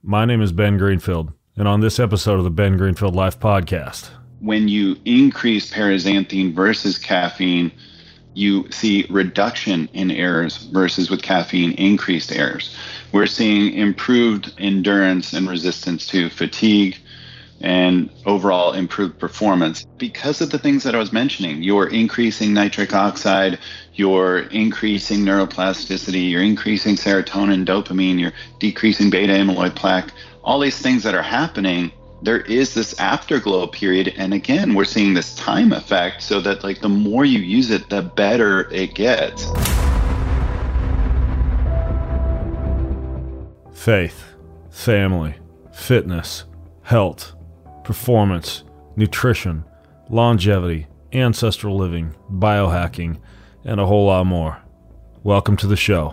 My name is Ben Greenfield, and on this episode of the Ben Greenfield Life Podcast. When you increase paraxanthine versus caffeine, you see reduction in errors versus with caffeine, increased errors. We're seeing improved endurance and resistance to fatigue and overall improved performance because of the things that I was mentioning. You're increasing nitric oxide, you're increasing neuroplasticity, you're increasing serotonin, dopamine, you're decreasing beta amyloid plaque, all these things that are happening. There is this afterglow period. And again, we're seeing this time effect so that the more you use it, the better it gets. Faith, family, fitness, health, performance, nutrition, longevity, ancestral living, biohacking, and a whole lot more. Welcome to the show.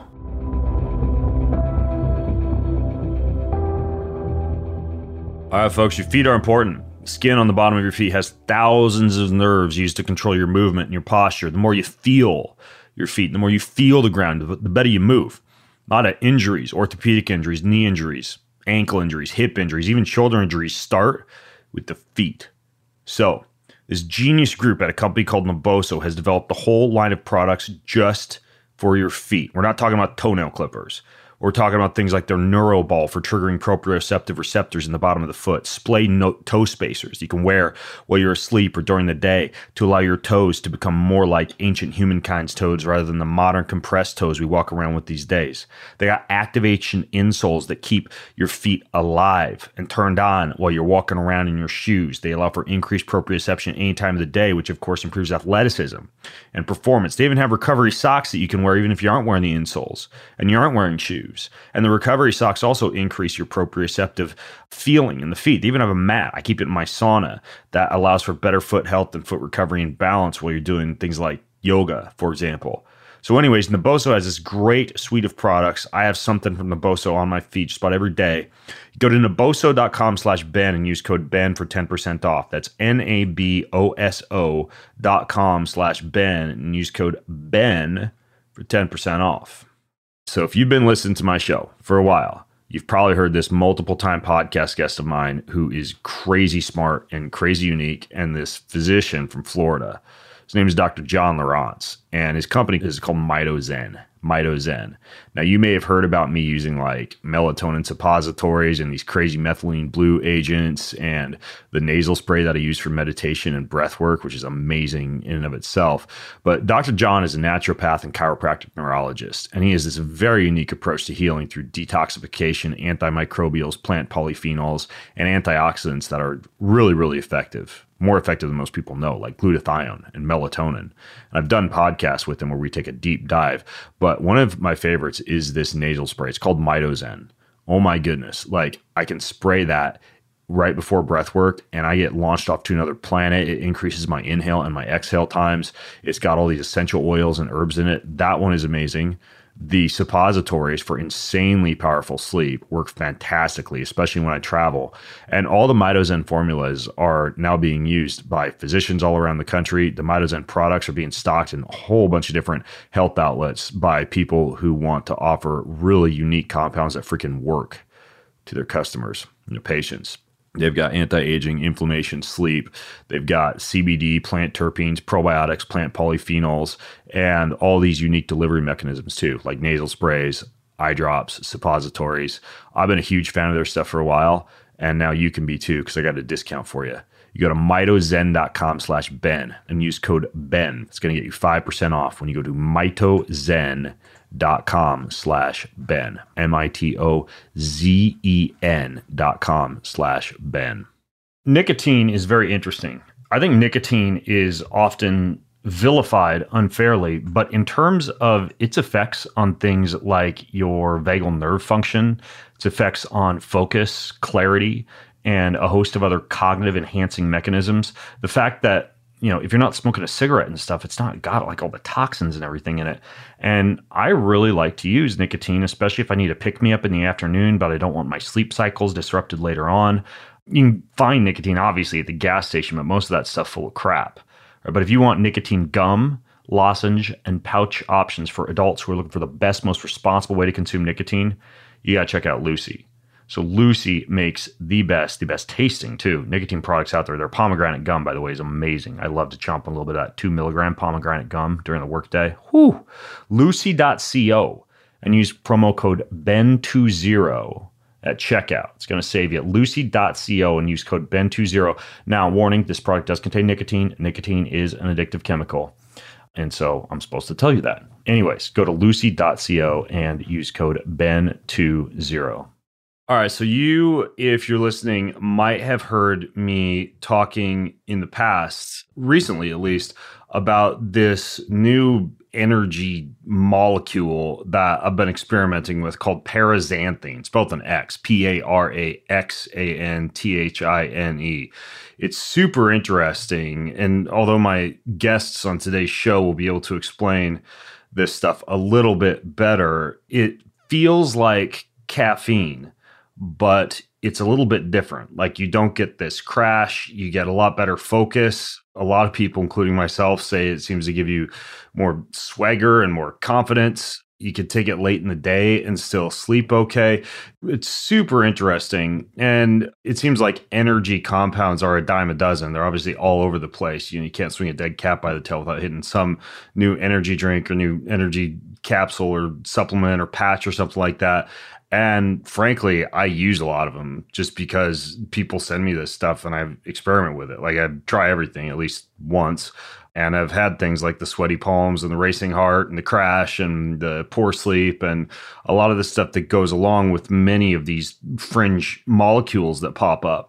All right, folks, your feet are important. The skin on the bottom of your feet has thousands of nerves used to control your movement and your posture. The more you feel your feet, the more you feel the ground, the better you move. A lot of injuries, orthopedic injuries, knee injuries, ankle injuries, hip injuries, even shoulder injuries start with the feet. So this genius group at a company called Naboso has developed a whole line of products just for your feet. We're not talking about toenail clippers. We're talking about things like their NeuroBall for triggering proprioceptive receptors in the bottom of the foot, splay toe spacers you can wear while you're asleep or during the day to allow your toes to become more like ancient humankind's toes rather than the modern compressed toes we walk around with these days. They got activation insoles that keep your feet alive and turned on while you're walking around in your shoes. They allow for increased proprioception any time of the day, which of course improves athleticism and performance. They even have recovery socks that you can wear even if you aren't wearing the insoles and you aren't wearing shoes. And the recovery socks also increase your proprioceptive feeling in the feet. They even have a mat. I keep it in my sauna that allows for better foot health and foot recovery and balance while you're doing things like yoga, for example. So anyways, Naboso has this great suite of products. I have something from Naboso on my feet just about every day. Go to naboso.com/Ben and use code Ben for 10% off. That's naboso.com/Ben and use code Ben for 10% off. So if you've been listening to my show for a while, you've probably heard this multiple-time podcast guest of mine who is crazy smart and crazy unique, and this physician from Florida. His name is Dr. John Lawrence, and his company is called MitoZen. MitoZen. Now, you may have heard about me using like melatonin suppositories and these crazy methylene blue agents and the nasal spray that I use for meditation and breath work, which is amazing in and of itself. But Dr. John is a naturopath and chiropractic neurologist, and he has this very unique approach to healing through detoxification, antimicrobials, plant polyphenols, and antioxidants that are really, really effective. More effective than most people know, like glutathione and melatonin. And I've done podcasts with him where we take a deep dive. But one of my favorites is this nasal spray. It's called MitoZen. Oh my goodness. Like I can spray that right before breath work and I get launched off to another planet. It increases my inhale and my exhale times. It's got all these essential oils and herbs in it. That one is amazing. The suppositories for insanely powerful sleep work fantastically, especially when I travel. And all the MitoZen formulas are now being used by physicians all around the country. The MitoZen products are being stocked in a whole bunch of different health outlets by people who want to offer really unique compounds that freaking work to their customers and their patients. They've got anti-aging, inflammation, sleep. They've got CBD, plant terpenes, probiotics, plant polyphenols, and all these unique delivery mechanisms too, like nasal sprays, eye drops, suppositories. I've been a huge fan of their stuff for a while, and now you can be too because I got a discount for you. You go to mitozen.com/Ben and use code Ben. It's going to get you 5% off when you go to mitozen.com/Ben. mitozen.com/Ben. Nicotine is very interesting. I think nicotine is often vilified unfairly, but in terms of its effects on things like your vagal nerve function, its effects on focus, clarity, and a host of other cognitive enhancing mechanisms, the fact that, you know, if you're not smoking a cigarette and stuff, it's not got like all the toxins and everything in it. And I really like to use nicotine, especially if I need to pick me up in the afternoon, but I don't want my sleep cycles disrupted later on. You can find nicotine obviously at the gas station, but most of that stuff full of crap. But if you want nicotine gum, lozenge, and pouch options for adults who are looking for the best, most responsible way to consume nicotine, you got to check out Lucy. So Lucy makes the best tasting too, nicotine products out there. Their pomegranate gum, by the way, is amazing. I love to chomp on a little bit of that 2 milligram pomegranate gum during the workday. Whew. Lucy.co and use promo code BEN20 at checkout. It's going to save you. Lucy.co and use code BEN20. Now, warning, this product does contain nicotine. Nicotine is an addictive chemical. And so I'm supposed to tell you that. Anyways, go to lucy.co and use code BEN20. All right, so you, if you're listening, might have heard me talking in the past, recently at least, about this new energy molecule that I've been experimenting with called paraxanthine, spelled with an X, Paraxanthine. It's super interesting. And although my guests on today's show will be able to explain this stuff a little bit better, it feels like caffeine, but it's a little bit different. Like you don't get this crash, you get a lot better focus. A lot of people, including myself, say it seems to give you more swagger and more confidence. You could take it late in the day and still sleep okay. It's super interesting. And it seems like energy compounds are a dime a dozen. They're obviously all over the place. You can't swing a dead cat by the tail without hitting some new energy drink or new energy capsule or supplement or patch or something like that. And frankly, I use a lot of them just because people send me this stuff and I experiment with it. Like I try everything at least once. And I've had things like the sweaty palms and the racing heart and the crash and the poor sleep and a lot of the stuff that goes along with many of these fringe molecules that pop up.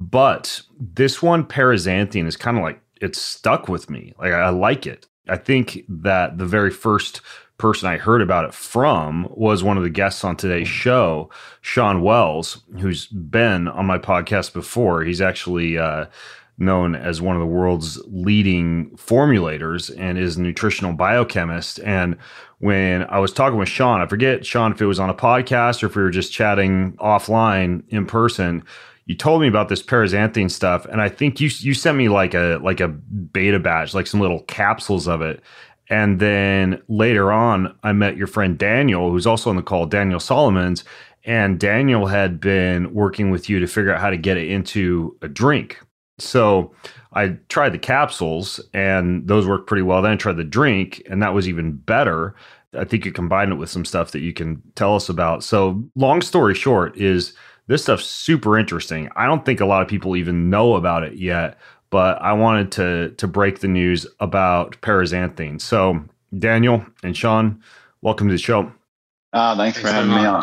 But this one, paraxanthine, is kind of like, it's stuck with me. Like I like it. I think that the very first person I heard about it from was one of the guests on today's show, Sean Wells, who's been on my podcast before. He's actually known as one of the world's leading formulators and is a nutritional biochemist. And when I was talking with Sean, I forget, Sean, if it was on a podcast or if we were just chatting offline in person, you told me about this paraxanthine stuff. And I think you sent me like a beta batch, like some little capsules of it. And then later on, I met your friend Daniel, who's also on the call, Daniel Solomons. And Daniel had been working with you to figure out how to get it into a drink. So I tried the capsules and those worked pretty well. Then I tried the drink and that was even better. I think you combined it with some stuff that you can tell us about. So long story short is this stuff's super interesting. I don't think a lot of people even know about it yet, but I wanted to break the news about paraxanthine. So Daniel and Sean, welcome to the show. Thanks for having me on.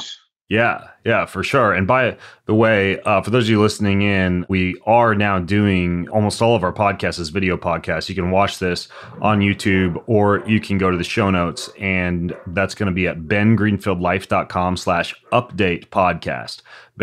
Yeah, for sure. And by the way, for those of you listening in, we are now doing almost all of our podcasts as video podcasts. You can watch this on YouTube or you can go to the show notes, and that's going to be at bengreenfieldlife.com/update podcast.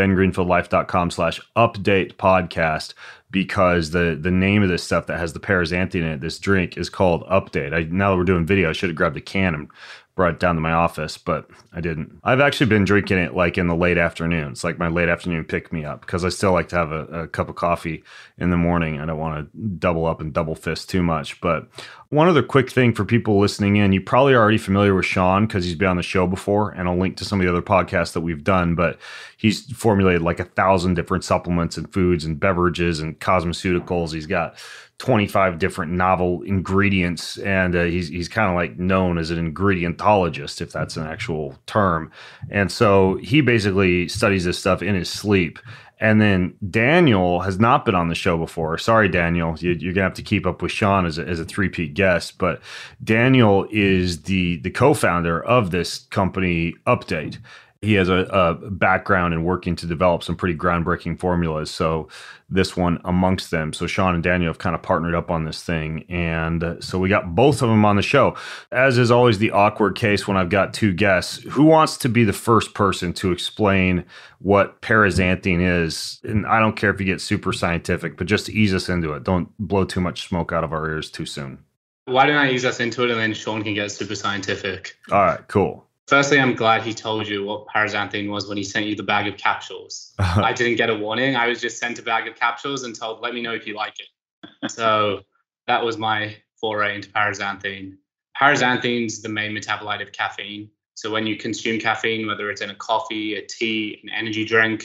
bengreenfieldlife.com/update podcast. Because the name of this stuff that has the paraxanthine in it, this drink, is called Update. Now that we're doing video, I should have grabbed a can and brought it down to my office, but I didn't. I've actually been drinking it like in the late afternoon. It's like my late afternoon pick-me-up because I still like to have a cup of coffee in the morning. I don't want to double up and double fist too much. But one other quick thing for people listening in, you probably are already familiar with Sean because he's been on the show before, and I'll link to some of the other podcasts that we've done, but he's formulated like 1,000 different supplements and foods and beverages and cosmeceuticals. He's got 25 different novel ingredients, and he's kind of like known as an ingredientologist, if that's an actual term. And so he basically studies this stuff in his sleep. And then Daniel has not been on the show before. Sorry, Daniel, you're going to have to keep up with Sean as a three-peat guest. But Daniel is the co-founder of this company, Update. He has a background in working to develop some pretty groundbreaking formulas. So this one amongst them. So Sean and Daniel have kind of partnered up on this thing. And so we got both of them on the show. As is always the awkward case when I've got two guests, who wants to be the first person to explain what paraxanthine is? And I don't care if you get super scientific, but just to ease us into it. Don't blow too much smoke out of our ears too soon. Why don't I ease us into it and then Sean can get super scientific? All right, cool. Firstly, I'm glad he told you what paraxanthine was when he sent you the bag of capsules. I didn't get a warning. I was just sent a bag of capsules and told, let me know if you like it. So that was my foray into paraxanthine. Paraxanthine is the main metabolite of caffeine. So when you consume caffeine, whether it's in a coffee, a tea, an energy drink,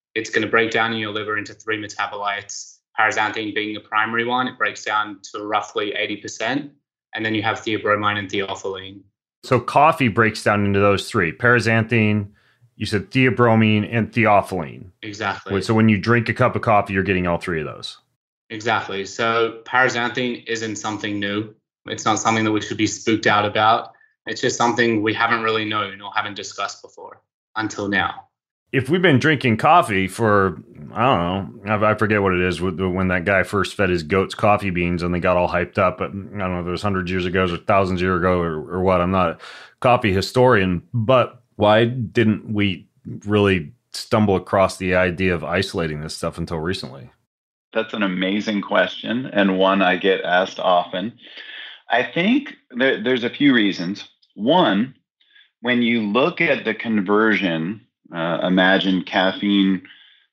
it's going to break down in your liver into three metabolites. Paraxanthine being the primary one, it breaks down to roughly 80%. And then you have theobromine and theophylline. So coffee breaks down into those three: paraxanthine, you said theobromine, and theophylline. Exactly. So when you drink a cup of coffee, you're getting all three of those. Exactly. So paraxanthine isn't something new. It's not something that we should be spooked out about. It's just something we haven't really known or haven't discussed before until now. If we've been drinking coffee for, I don't know, I forget what it is, when that guy first fed his goats coffee beans and they got all hyped up, but I don't know if it was hundreds of years ago or thousands of years ago or what. I'm not a coffee historian, but why didn't we really stumble across the idea of isolating this stuff until recently? That's an amazing question, and one I get asked often. I think there's a few reasons. One, when you look at the conversion, imagine caffeine,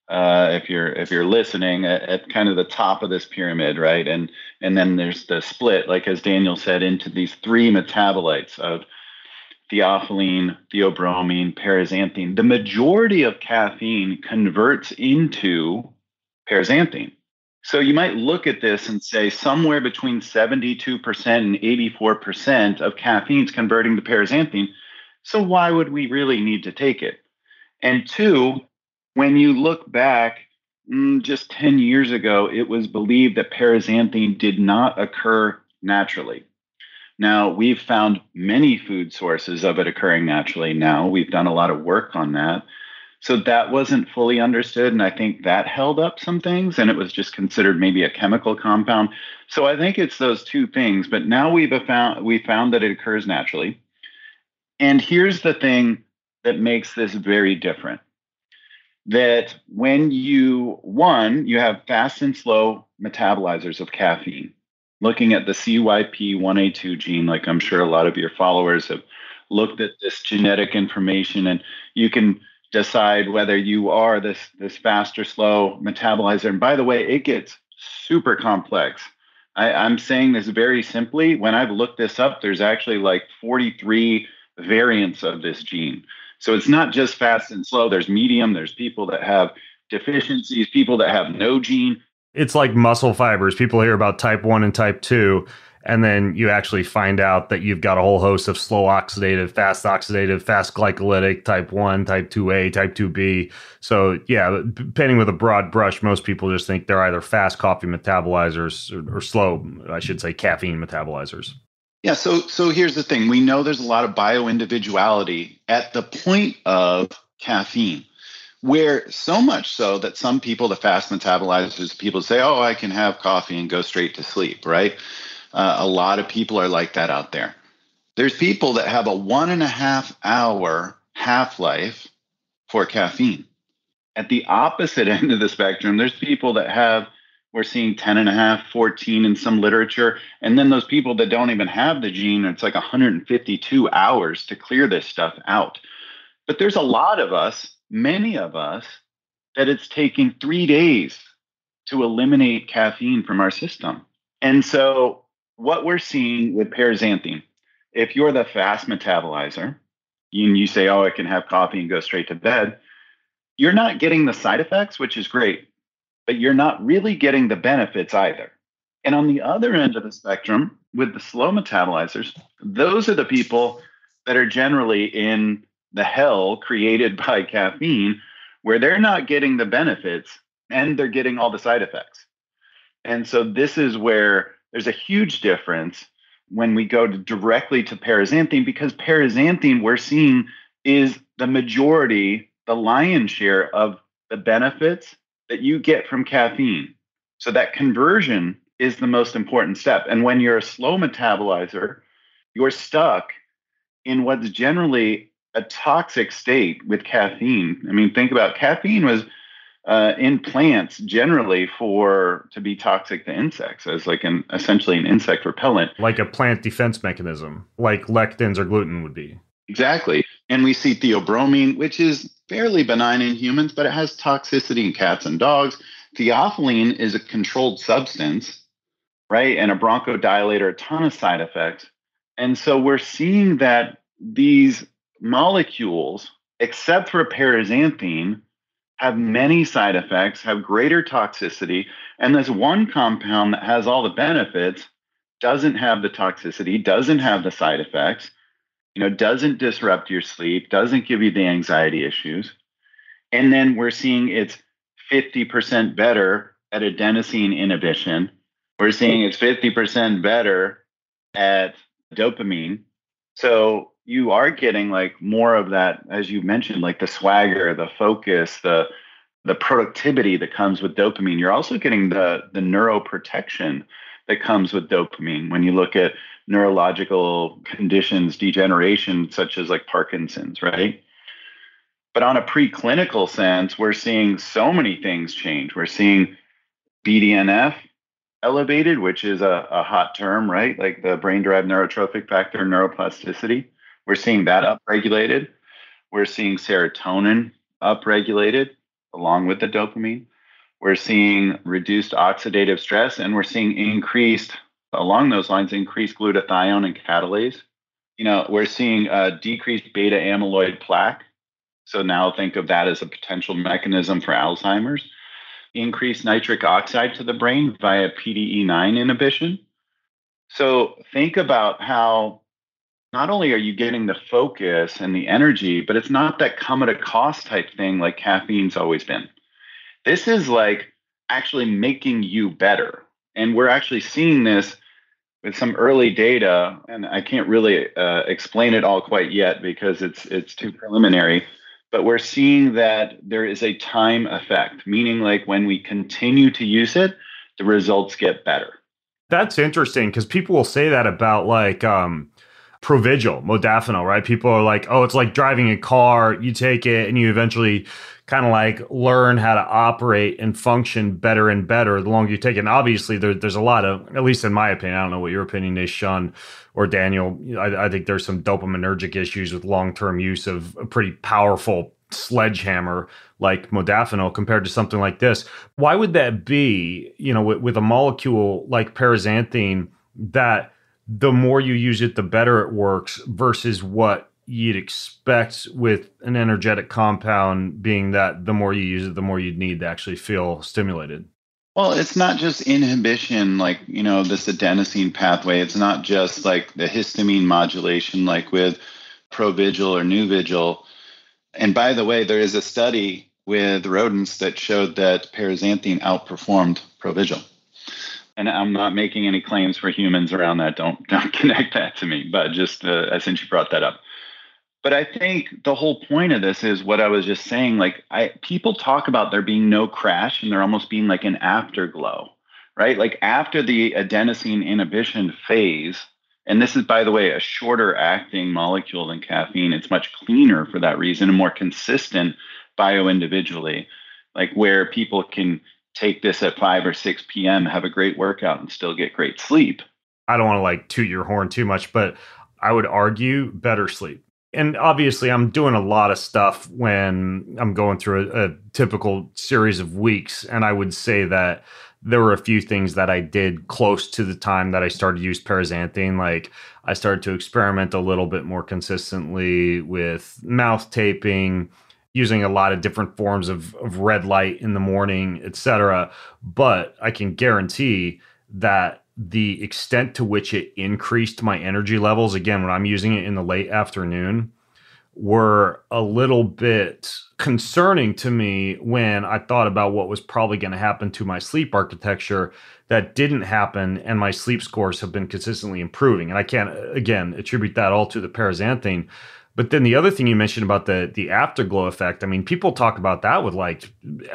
if you're listening, at kind of the top of this pyramid, right? And then there's the split, like as Daniel said, into these three metabolites of theophylline, theobromine, paraxanthine. The majority of caffeine converts into paraxanthine. So you might look at this and say somewhere between 72% and 84% of caffeine is converting to paraxanthine. So why would we really need to take it? And two, when you look back just 10 years ago, it was believed that paraxanthine did not occur naturally. Now, we've found many food sources of it occurring naturally now. We've done a lot of work on that. So that wasn't fully understood, and I think that held up some things, and it was just considered maybe a chemical compound. So I think it's those two things, but now we found that it occurs naturally. And here's the thing that makes this very different. That when you have fast and slow metabolizers of caffeine. Looking at the CYP1A2 gene, like I'm sure a lot of your followers have looked at this genetic information, and you can decide whether you are this fast or slow metabolizer. And by the way, it gets super complex. I'm saying this very simply. When I've looked this up, there's actually like 43 variants of this gene. So it's not just fast and slow. There's medium. There's people that have deficiencies, people that have no gene. It's like muscle fibers. People hear about type 1 and type 2, and then you actually find out that you've got a whole host of slow oxidative, fast glycolytic, type 1, type 2A, type 2B. So yeah, painting with a broad brush, most people just think they're either fast coffee metabolizers or slow, I should say, caffeine metabolizers. Yeah, so here's the thing. We know there's a lot of bioindividuality at the point of caffeine, where so much so that some people, the fast metabolizers, people say, oh, I can have coffee and go straight to sleep, right? A lot of people are like that out there. There's people that have a 1.5 hour half-life for caffeine. At the opposite end of the spectrum, there's people that have, we're seeing 10.5, 14 in some literature. And then those people that don't even have the gene, it's like 152 hours to clear this stuff out. But there's a lot of us, many of us, that it's taking 3 days to eliminate caffeine from our system. And so what we're seeing with paraxanthine, if you're the fast metabolizer, and you say, oh, I can have coffee and go straight to bed, you're not getting the side effects, which is great, but you're not really getting the benefits either. And on the other end of the spectrum, with the slow metabolizers, those are the people that are generally in the hell created by caffeine, where they're not getting the benefits and they're getting all the side effects. And so this is where there's a huge difference when we go directly to paraxanthine, because paraxanthine we're seeing is the majority, the lion's share of the benefits that you get from caffeine. So that conversion is the most important step. And when you're a slow metabolizer, you're stuck in what's generally a toxic state with caffeine. I mean, think about caffeine was in plants generally to be toxic to insects as like essentially an insect repellent. Like a plant defense mechanism, like lectins or gluten would be. Exactly. And we see theobromine, which is fairly benign in humans, but it has toxicity in cats and dogs. Theophylline is a controlled substance, right? And a bronchodilator, a ton of side effects. And so we're seeing that these molecules, except for paraxanthine, have many side effects, have greater toxicity. And this one compound that has all the benefits doesn't have the toxicity, doesn't have the side effects, doesn't disrupt your sleep, doesn't give you the anxiety issues. And then we're seeing it's 50% better at adenosine inhibition. We're seeing it's 50% better at dopamine. So you are getting like more of that, as you mentioned, like the swagger, the focus, the productivity that comes with dopamine. You're also getting the neuroprotection that comes with dopamine when you look at neurological conditions, degeneration, such as like Parkinson's, right? But on a preclinical sense, we're seeing so many things change. We're seeing BDNF elevated, which is a hot term, right? Like the brain-derived neurotrophic factor neuroplasticity. We're seeing that upregulated. We're seeing serotonin upregulated along with the dopamine. We're seeing reduced oxidative stress, and we're seeing along those lines, increased glutathione and catalase. We're seeing decreased beta amyloid plaque. So now think of that as a potential mechanism for Alzheimer's. Increased nitric oxide to the brain via PDE9 inhibition. So think about how not only are you getting the focus and the energy, but it's not that come at a cost type thing like caffeine's always been. This is like actually making you better. And we're actually seeing this with some early data, and I can't really explain it all quite yet because it's too preliminary. But we're seeing that there is a time effect, meaning like when we continue to use it, the results get better. That's interesting because people will say that about like Provigil, modafinil, right? People are like, oh, it's like driving a car. You take it and you eventually kind of like learn how to operate and function better and better the longer you take it. And obviously there's a lot of, at least in my opinion, I don't know what your opinion is, Sean or Daniel, I think there's some dopaminergic issues with long-term use of a pretty powerful sledgehammer like modafinil compared to something like this. Why would that be, with a molecule like paraxanthine, that the more you use it, the better it works versus what you'd expect with an energetic compound, being that the more you use it, the more you'd need to actually feel stimulated? Well, it's not just inhibition, like, this adenosine pathway. It's not just like the histamine modulation, like with Provigil or Nuvigil. And by the way, there is a study with rodents that showed that paraxanthine outperformed Provigil. And I'm not making any claims for humans around that. Don't connect that to me, but just since you brought that up. But I think the whole point of this is what I was just saying. Like, people talk about there being no crash and there almost being like an afterglow, right? Like after the adenosine inhibition phase, and this is, by the way, a shorter acting molecule than caffeine. It's much cleaner for that reason and more consistent bio-individually, like where people can take this at 5 or 6 p.m., have a great workout and still get great sleep. I don't want to like toot your horn too much, but I would argue better sleep. And obviously, I'm doing a lot of stuff when I'm going through a typical series of weeks. And I would say that there were a few things that I did close to the time that I started to use paraxanthine. Like I started to experiment a little bit more consistently with mouth taping, using a lot of different forms of red light in the morning, etc. But I can guarantee that the extent to which it increased my energy levels, again, when I'm using it in the late afternoon, were a little bit concerning to me when I thought about what was probably going to happen to my sleep architecture. That didn't happen, and my sleep scores have been consistently improving. And I can't, again, attribute that all to the paraxanthine. But then the other thing you mentioned about the afterglow effect, I mean, people talk about that with like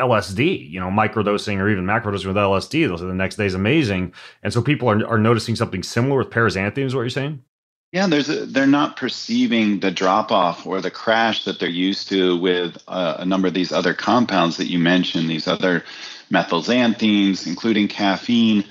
LSD, microdosing or even macrodosing with LSD. Those are the next day is amazing. And so people are noticing something similar with paraxanthine is what you're saying? Yeah, they're not perceiving the drop off or the crash that they're used to with a number of these other compounds that you mentioned, these other methylxanthines, including caffeine.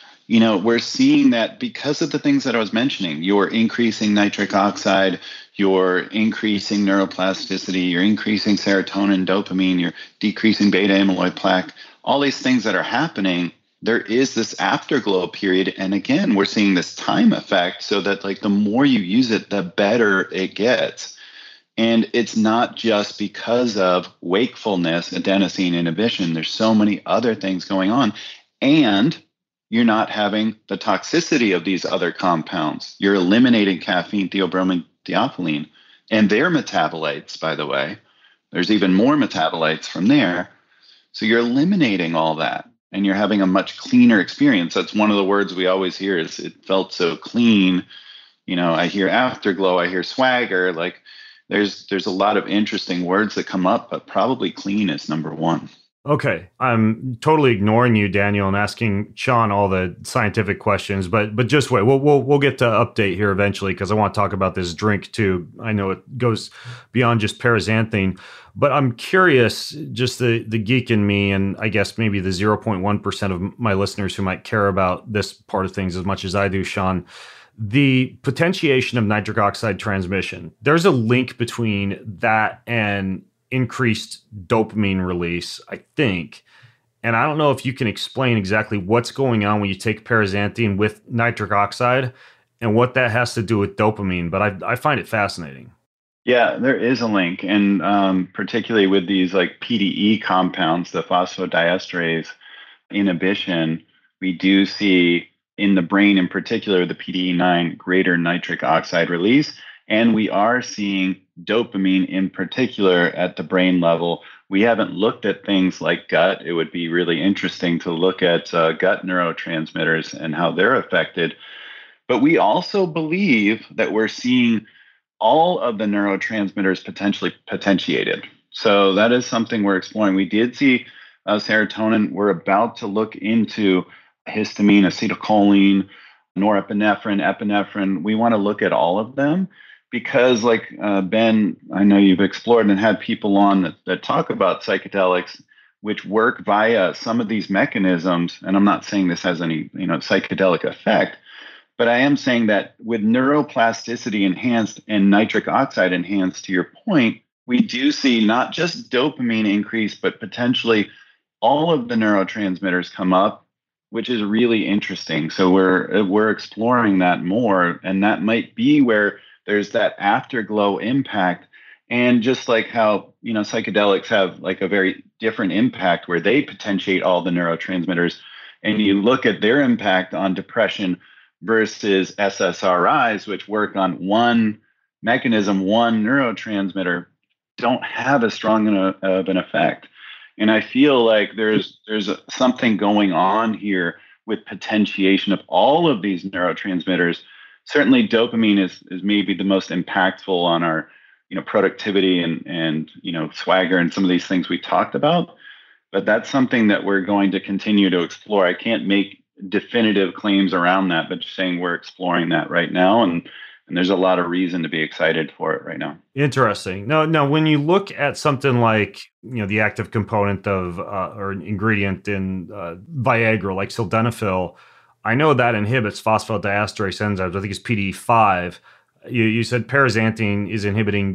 We're seeing that because of the things that I was mentioning. You're increasing nitric oxide, you're increasing neuroplasticity, you're increasing serotonin, dopamine, you're decreasing beta amyloid plaque, all these things that are happening. There is this afterglow period. And again, we're seeing this time effect so that like the more you use it, the better it gets. And it's not just because of wakefulness, adenosine inhibition. There's so many other things going on. And you're not having the toxicity of these other compounds. You're eliminating caffeine, theobromine, theophylline, and their metabolites, by the way. There's even more metabolites from there. So you're eliminating all that, and you're having a much cleaner experience. That's one of the words we always hear is it felt so clean. I hear afterglow, I hear swagger. Like there's a lot of interesting words that come up, but probably clean is number one. Okay, I'm totally ignoring you, Daniel, and asking Sean all the scientific questions. But just wait, we'll get to update here eventually because I want to talk about this drink too. I know it goes beyond just paraxanthine, but I'm curious, just the geek in me, and I guess maybe the 0.1% of my listeners who might care about this part of things as much as I do, Sean. The potentiation of nitric oxide transmission. There's a link between that and increased dopamine release, I think. And I don't know if you can explain exactly what's going on when you take paraxanthine with nitric oxide and what that has to do with dopamine, but I find it fascinating. Yeah, there is a link. And particularly with these like PDE compounds, the phosphodiesterase inhibition, we do see in the brain in particular, the PDE9 greater nitric oxide release. And we are seeing dopamine in particular at the brain level. We haven't looked at things like gut. It would be really interesting to look at gut neurotransmitters and how they're affected. But we also believe that we're seeing all of the neurotransmitters potentially potentiated. So that is something we're exploring. We did see serotonin. We're about to look into histamine, acetylcholine, norepinephrine, epinephrine. We want to look at all of them. Because like Ben, I know you've explored and had people on that talk about psychedelics, which work via some of these mechanisms. And I'm not saying this has any psychedelic effect, but I am saying that with neuroplasticity enhanced and nitric oxide enhanced, to your point, we do see not just dopamine increase, but potentially all of the neurotransmitters come up, which is really interesting. So we're exploring that more, and that might be where there's that afterglow impact. And just like how, psychedelics have like a very different impact where they potentiate all the neurotransmitters, and you look at their impact on depression versus SSRIs, which work on one mechanism, one neurotransmitter, don't have as strong of an effect. And I feel like there's something going on here with potentiation of all of these neurotransmitters. Certainly dopamine is maybe the most impactful on our, productivity and swagger and some of these things we talked about. But that's something that we're going to continue to explore. I can't make definitive claims around that, but just saying we're exploring that right now. And there's a lot of reason to be excited for it right now. Interesting. Now, when you look at something like, the active component of or an ingredient in Viagra, like sildenafil, I know that inhibits phosphodiesterase enzymes. I think it's PDE5. You said paraxanthine is inhibiting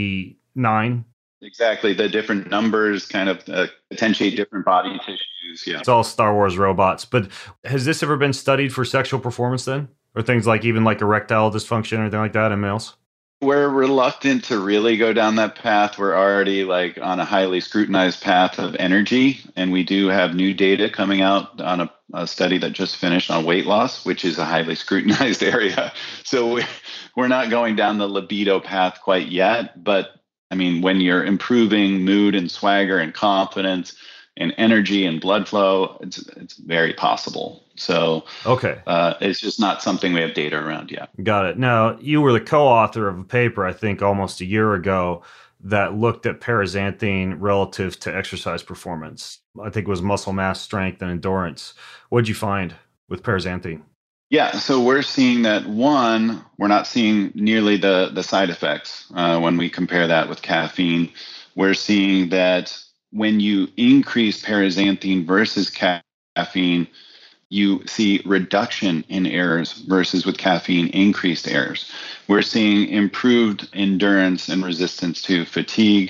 PDE9. Exactly. The different numbers kind of potentiate different body tissues. Yeah. It's all Star Wars robots. But has this ever been studied for sexual performance then? Or things like even like erectile dysfunction or anything like that in males? We're reluctant to really go down that path. We're already like on a highly scrutinized path of energy. And we do have new data coming out on a study that just finished on weight loss, which is a highly scrutinized area. So we're not going down the libido path quite yet. But I mean, when you're improving mood and swagger and confidence and energy and blood flow, it's very possible. So okay, it's just not something we have data around yet. Got it. Now, you were the co-author of a paper, I think, almost a year ago that looked at paraxanthine relative to exercise performance. I think it was muscle mass, strength, and endurance. What did you find with paraxanthine? Yeah, so we're seeing that, one, we're not seeing nearly the side effects when we compare that with caffeine. We're seeing that when you increase paraxanthine versus caffeine, you see reduction in errors versus with caffeine, increased errors. We're seeing improved endurance and resistance to fatigue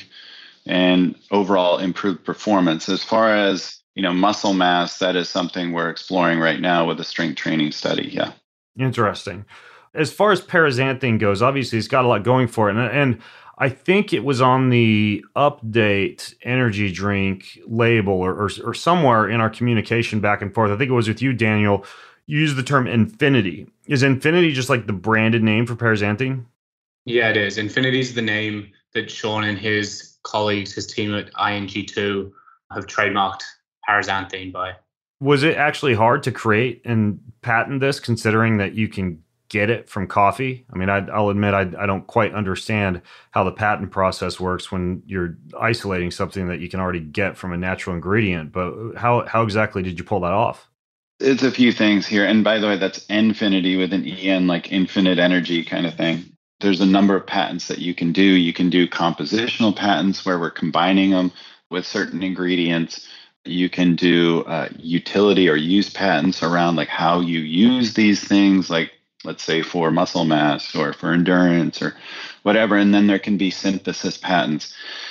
and overall improved performance. As far as muscle mass, that is something we're exploring right now with a strength training study. Yeah. Interesting. As far as paraxanthine goes, obviously it's got a lot going for it. And I think it was on the Update energy drink label or somewhere in our communication back and forth. I think it was with you, Daniel. You used the term Infinity. Is Infinity just like the branded name for paraxanthine? Yeah, it is. Infinity is the name that Sean and his colleagues, his team at ING2, have trademarked paraxanthine by. Was it actually hard to create and patent this, considering that you can get it from coffee? I mean, I'll admit I don't quite understand how the patent process works when you're isolating something that you can already get from a natural ingredient. But how exactly did you pull that off? It's a few things here. And by the way, that's Infinity with an EN, like infinite energy kind of thing. There's a number of patents that you can do. You can do compositional patents where we're combining them with certain ingredients. You can do utility or use patents around like how you use these things, like let's say for muscle mass or for endurance or whatever. And then there can be synthesis patents.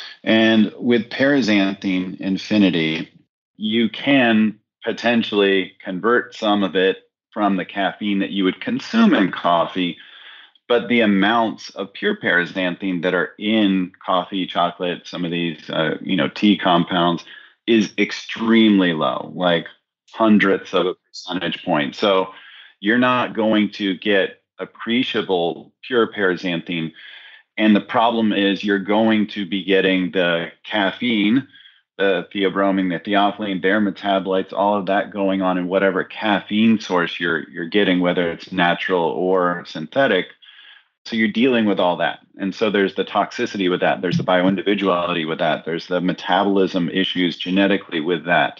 And with paraxanthine Infinity, you can potentially convert some of it from the caffeine that you would consume in coffee, but the amounts of pure paraxanthine that are in coffee, chocolate, some of these tea compounds is extremely low, like hundredths of a percentage point. So you're not going to get appreciable pure paraxanthine. And the problem is you're going to be getting the caffeine, the theobromine, the theophylline, their metabolites, all of that going on in whatever caffeine source you're getting, whether it's natural or synthetic. So you're dealing with all that. And so there's the toxicity with that. There's the bioindividuality with that. There's the metabolism issues genetically with that.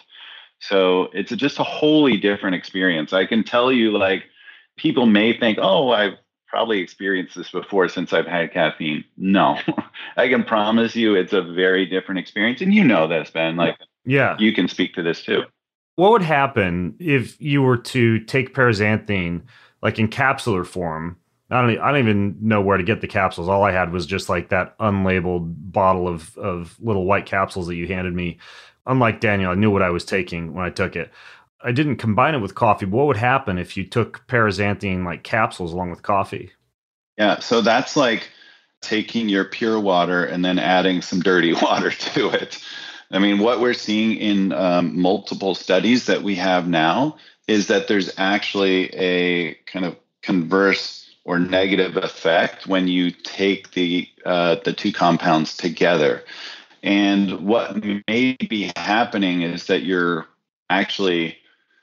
So it's just a wholly different experience. I can tell you, like, people may think, oh, I've probably experienced this before since I've had caffeine. No, I can promise you it's a very different experience. And you know this, Ben, like, yeah, you can speak to this too. What would happen if you were to take paraxanthine, like in capsular form? I don't even know where to get the capsules. All I had was just like that unlabeled bottle of little white capsules that you handed me. Unlike Daniel, I knew what I was taking when I took it. I didn't combine it with coffee, but what would happen if you took paraxanthine like capsules along with coffee? Yeah, so that's like taking your pure water and then adding some dirty water to it. I mean, what we're seeing in multiple studies that we have now is that there's actually a kind of converse or negative effect when you take the two compounds together. And what may be happening is that you're actually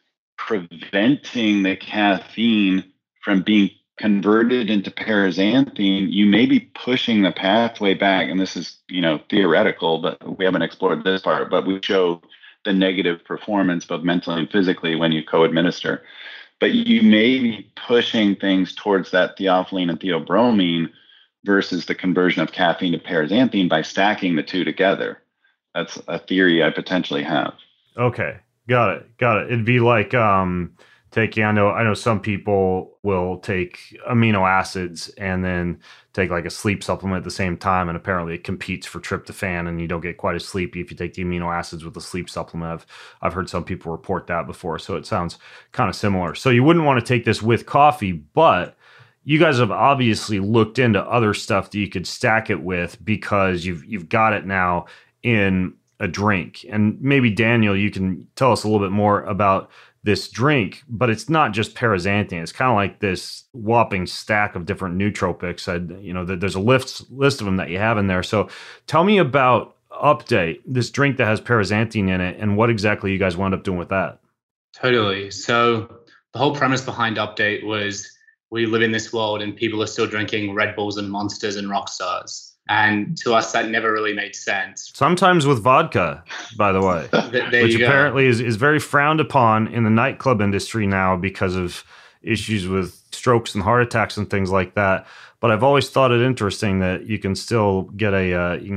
preventing the caffeine from being converted into paraxanthine. You may be pushing the pathway back, and this is, theoretical, but we haven't explored this part, but we show the negative performance both mentally and physically when you co-administer. But you may be pushing things towards that theophylline and theobromine versus the conversion of caffeine to paraxanthine by stacking the two together. That's a theory I potentially have. Okay, got it. It'd be like taking. I know some people will take amino acids and then take like a sleep supplement at the same time, and apparently it competes for tryptophan, and you don't get quite as sleepy if you take the amino acids with the sleep supplement. I've heard some people report that before, so it sounds kind of similar. So you wouldn't want to take this with coffee, but you guys have obviously looked into other stuff that you could stack it with because you've got it now in a drink. And maybe Daniel, you can tell us a little bit more about this drink, but it's not just paraxanthine. It's kind of like this whopping stack of different nootropics. There's a list of them that you have in there. So tell me about Update, this drink that has paraxanthine in it, and what exactly you guys wound up doing with that. Totally. So the whole premise behind Update was we live in this world and people are still drinking Red Bulls and Monsters and Rockstars. And to us, that never really made sense. Sometimes with vodka, by the way, which apparently is very frowned upon in the nightclub industry now because of issues with strokes and heart attacks and things like that. But I've always thought it interesting that you can still get an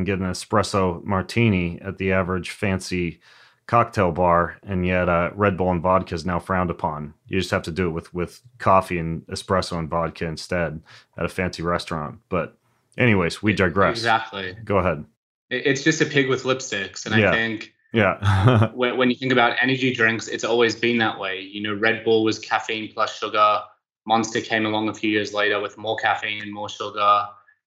espresso martini at the average fancy cocktail bar, and yet Red Bull and vodka is now frowned upon. You just have to do it with coffee and espresso and vodka instead at a fancy restaurant. But anyways, we digress. Exactly. Go ahead. It's just a pig with lipsticks. And yeah. I think yeah. when you think about energy drinks, it's always been that way. Red Bull was caffeine plus sugar. Monster came along a few years later with more caffeine and more sugar.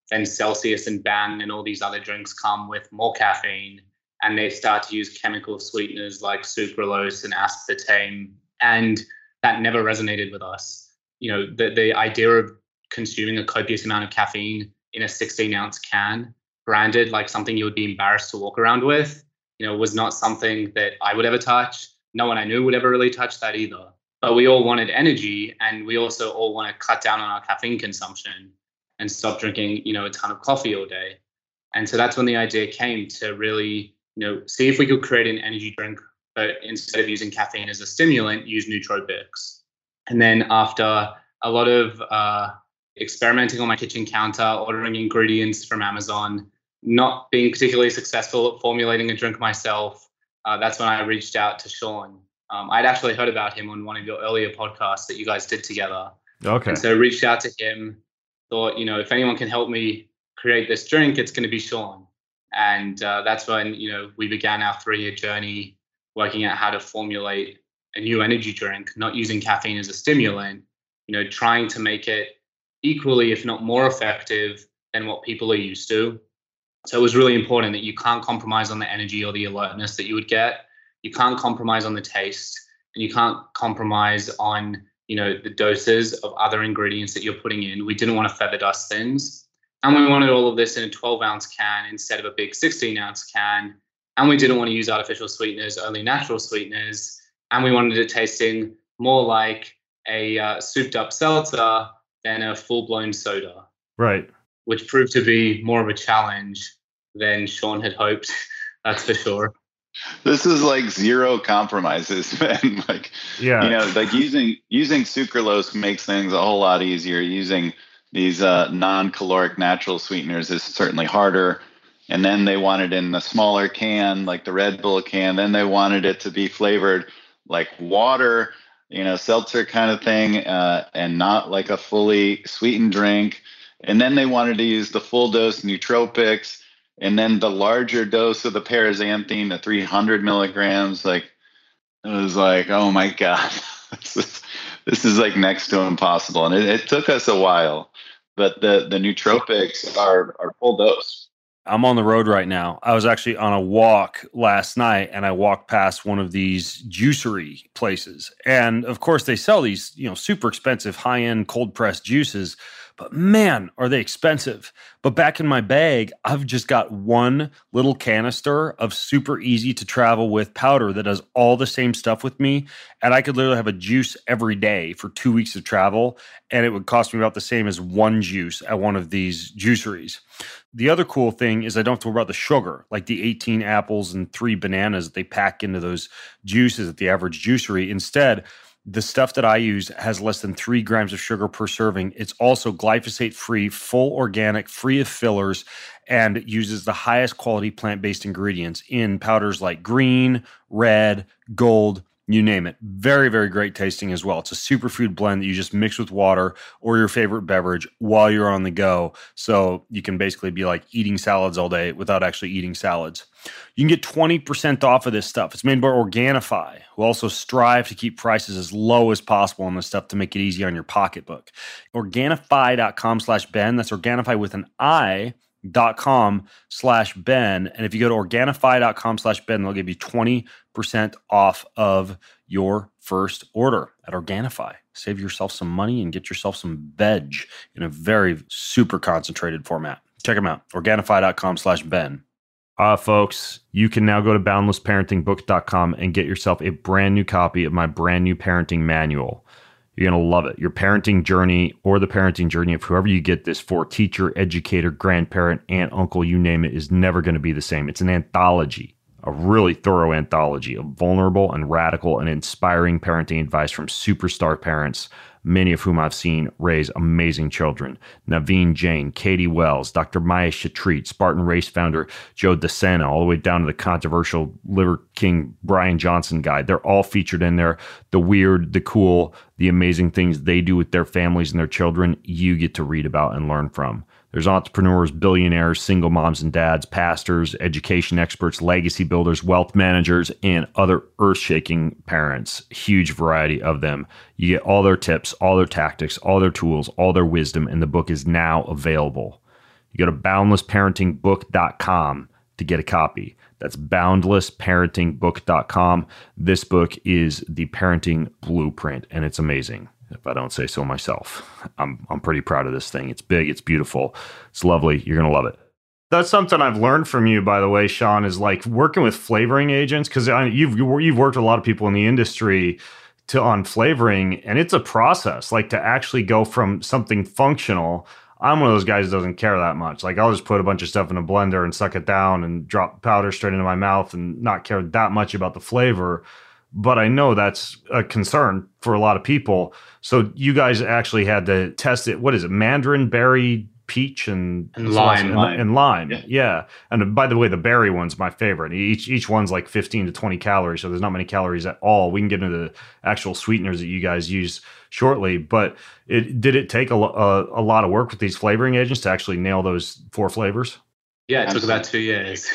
then Celsius and Bang and all these other drinks come with more caffeine, and they start to use chemical sweeteners like sucralose and aspartame, and that never resonated with us. The idea of consuming a copious amount of caffeine in a 16-ounce can, branded like something you would be embarrassed to walk around with, was not something that I would ever touch. No one I knew would ever really touch that either. But we all wanted energy, and we also all want to cut down on our caffeine consumption and stop drinking, a ton of coffee all day. And so that's when the idea came to really, see if we could create an energy drink, but instead of using caffeine as a stimulant, use nootropics. And then after a lot of experimenting on my kitchen counter, ordering ingredients from Amazon, not being particularly successful at formulating a drink myself, that's when I reached out to Sean. I'd actually heard about him on one of your earlier podcasts that you guys did together. Okay. And so reached out to him, thought, if anyone can help me create this drink, it's going to be Sean. And that's when, we began our 3-year journey working out how to formulate a new energy drink, not using caffeine as a stimulant, trying to make it equally, if not more effective than what people are used to. So it was really important that you can't compromise on the energy or the alertness that you would get. You can't compromise on the taste, and you can't compromise on, the doses of other ingredients that you're putting in. We didn't want to feather dust things. And we wanted all of this in a 12-ounce can instead of a big 16-ounce can. And we didn't want to use artificial sweeteners, only natural sweeteners. And we wanted it tasting more like a souped up seltzer than a full-blown soda. Right. Which proved to be more of a challenge than Sean had hoped. That's for sure. This is like zero compromises, man. Using sucralose makes things a whole lot easier. Using these non-caloric natural sweeteners is certainly harder. And then they wanted in the smaller can, like the Red Bull can. Then they wanted it to be flavored like water, seltzer kind of thing, and not like a fully sweetened drink. And then they wanted to use the full dose nootropics, and then the larger dose of the paraxanthine, the 300 milligrams. Like, it was like, oh my God, this is like next to impossible. And it took us a while, but the nootropics are full dose. I'm on the road right now. I was actually on a walk last night, and I walked past one of these juicery places. And of course, they sell these, super expensive high-end cold pressed juices. But man, are they expensive. But back in my bag, I've just got one little canister of super easy to travel with powder that does all the same stuff with me. And I could literally have a juice every day for 2 weeks of travel. And it would cost me about the same as one juice at one of these juiceries. The other cool thing is I don't have to worry about the sugar, like the 18 apples and 3 bananas that they pack into those juices at the average juicery. Instead, the stuff that I use has less than 3 grams of sugar per serving. It's also glyphosate-free, full organic, free of fillers, and uses the highest quality plant-based ingredients in powders like green, red, gold, you name it. Very, very great tasting as well. It's a superfood blend that you just mix with water or your favorite beverage while you're on the go. So you can basically be like eating salads all day without actually eating salads. You can get 20% off of this stuff. It's made by Organifi, who also strive to keep prices as low as possible on this stuff to make it easy on your pocketbook. Organifi.com/Ben. That's Organifi with an I.com/Ben. And if you go to Organifi.com/Ben, they'll give you 20% off of your first order at Organifi. Save yourself some money and get yourself some veg in a very super concentrated format. Check them out. Organifi.com/Ben. Folks, you can now go to boundlessparentingbook.com and get yourself a brand new copy of my brand new parenting manual. You're going to love it. Your parenting journey or the parenting journey of whoever you get this for, teacher, educator, grandparent, aunt, uncle, you name it, is never going to be the same. It's an anthology, a really thorough anthology of vulnerable and radical and inspiring parenting advice from superstar parents, many of whom I've seen raise amazing children. Naveen Jain, Katie Wells, Dr. Maya Shetreat, Spartan Race founder Joe DeSena, all the way down to the controversial Liver King Brian Johnson guy. They're all featured in there. The weird, the cool, the amazing things they do with their families and their children, you get to read about and learn from. There's entrepreneurs, billionaires, single moms and dads, pastors, education experts, legacy builders, wealth managers, and other earth-shaking parents. Huge variety of them. You get all their tips, all their tactics, all their tools, all their wisdom, and the book is now available. You You go to boundlessparentingbook.com to get a copy. That's boundlessparentingbook.com. This book is the parenting blueprint, and it's amazing. If I don't say so myself, I'm pretty proud of this thing. It's big, it's beautiful, it's lovely. You're gonna love it. That's something I've learned from you, by the way, Sean, is like working with flavoring agents, because you've worked with a lot of people in the industry on flavoring, and it's a process. Like to actually go from something functional. I'm one of those guys that doesn't care that much. Like I'll just put a bunch of stuff in a blender and suck it down and drop powder straight into my mouth and not care that much about the flavor. But I know that's a concern for a lot of people. So you guys actually had to test it. What is it? Mandarin, berry, peach, and lime. And lime. Yeah. And by the way, the berry one's my favorite. Each one's like 15 to 20 calories. So there's not many calories at all. We can get into the actual sweeteners that you guys use shortly. But did it take a lot of work with these flavoring agents to actually nail those 4 flavors? Yeah, it took about 2 years.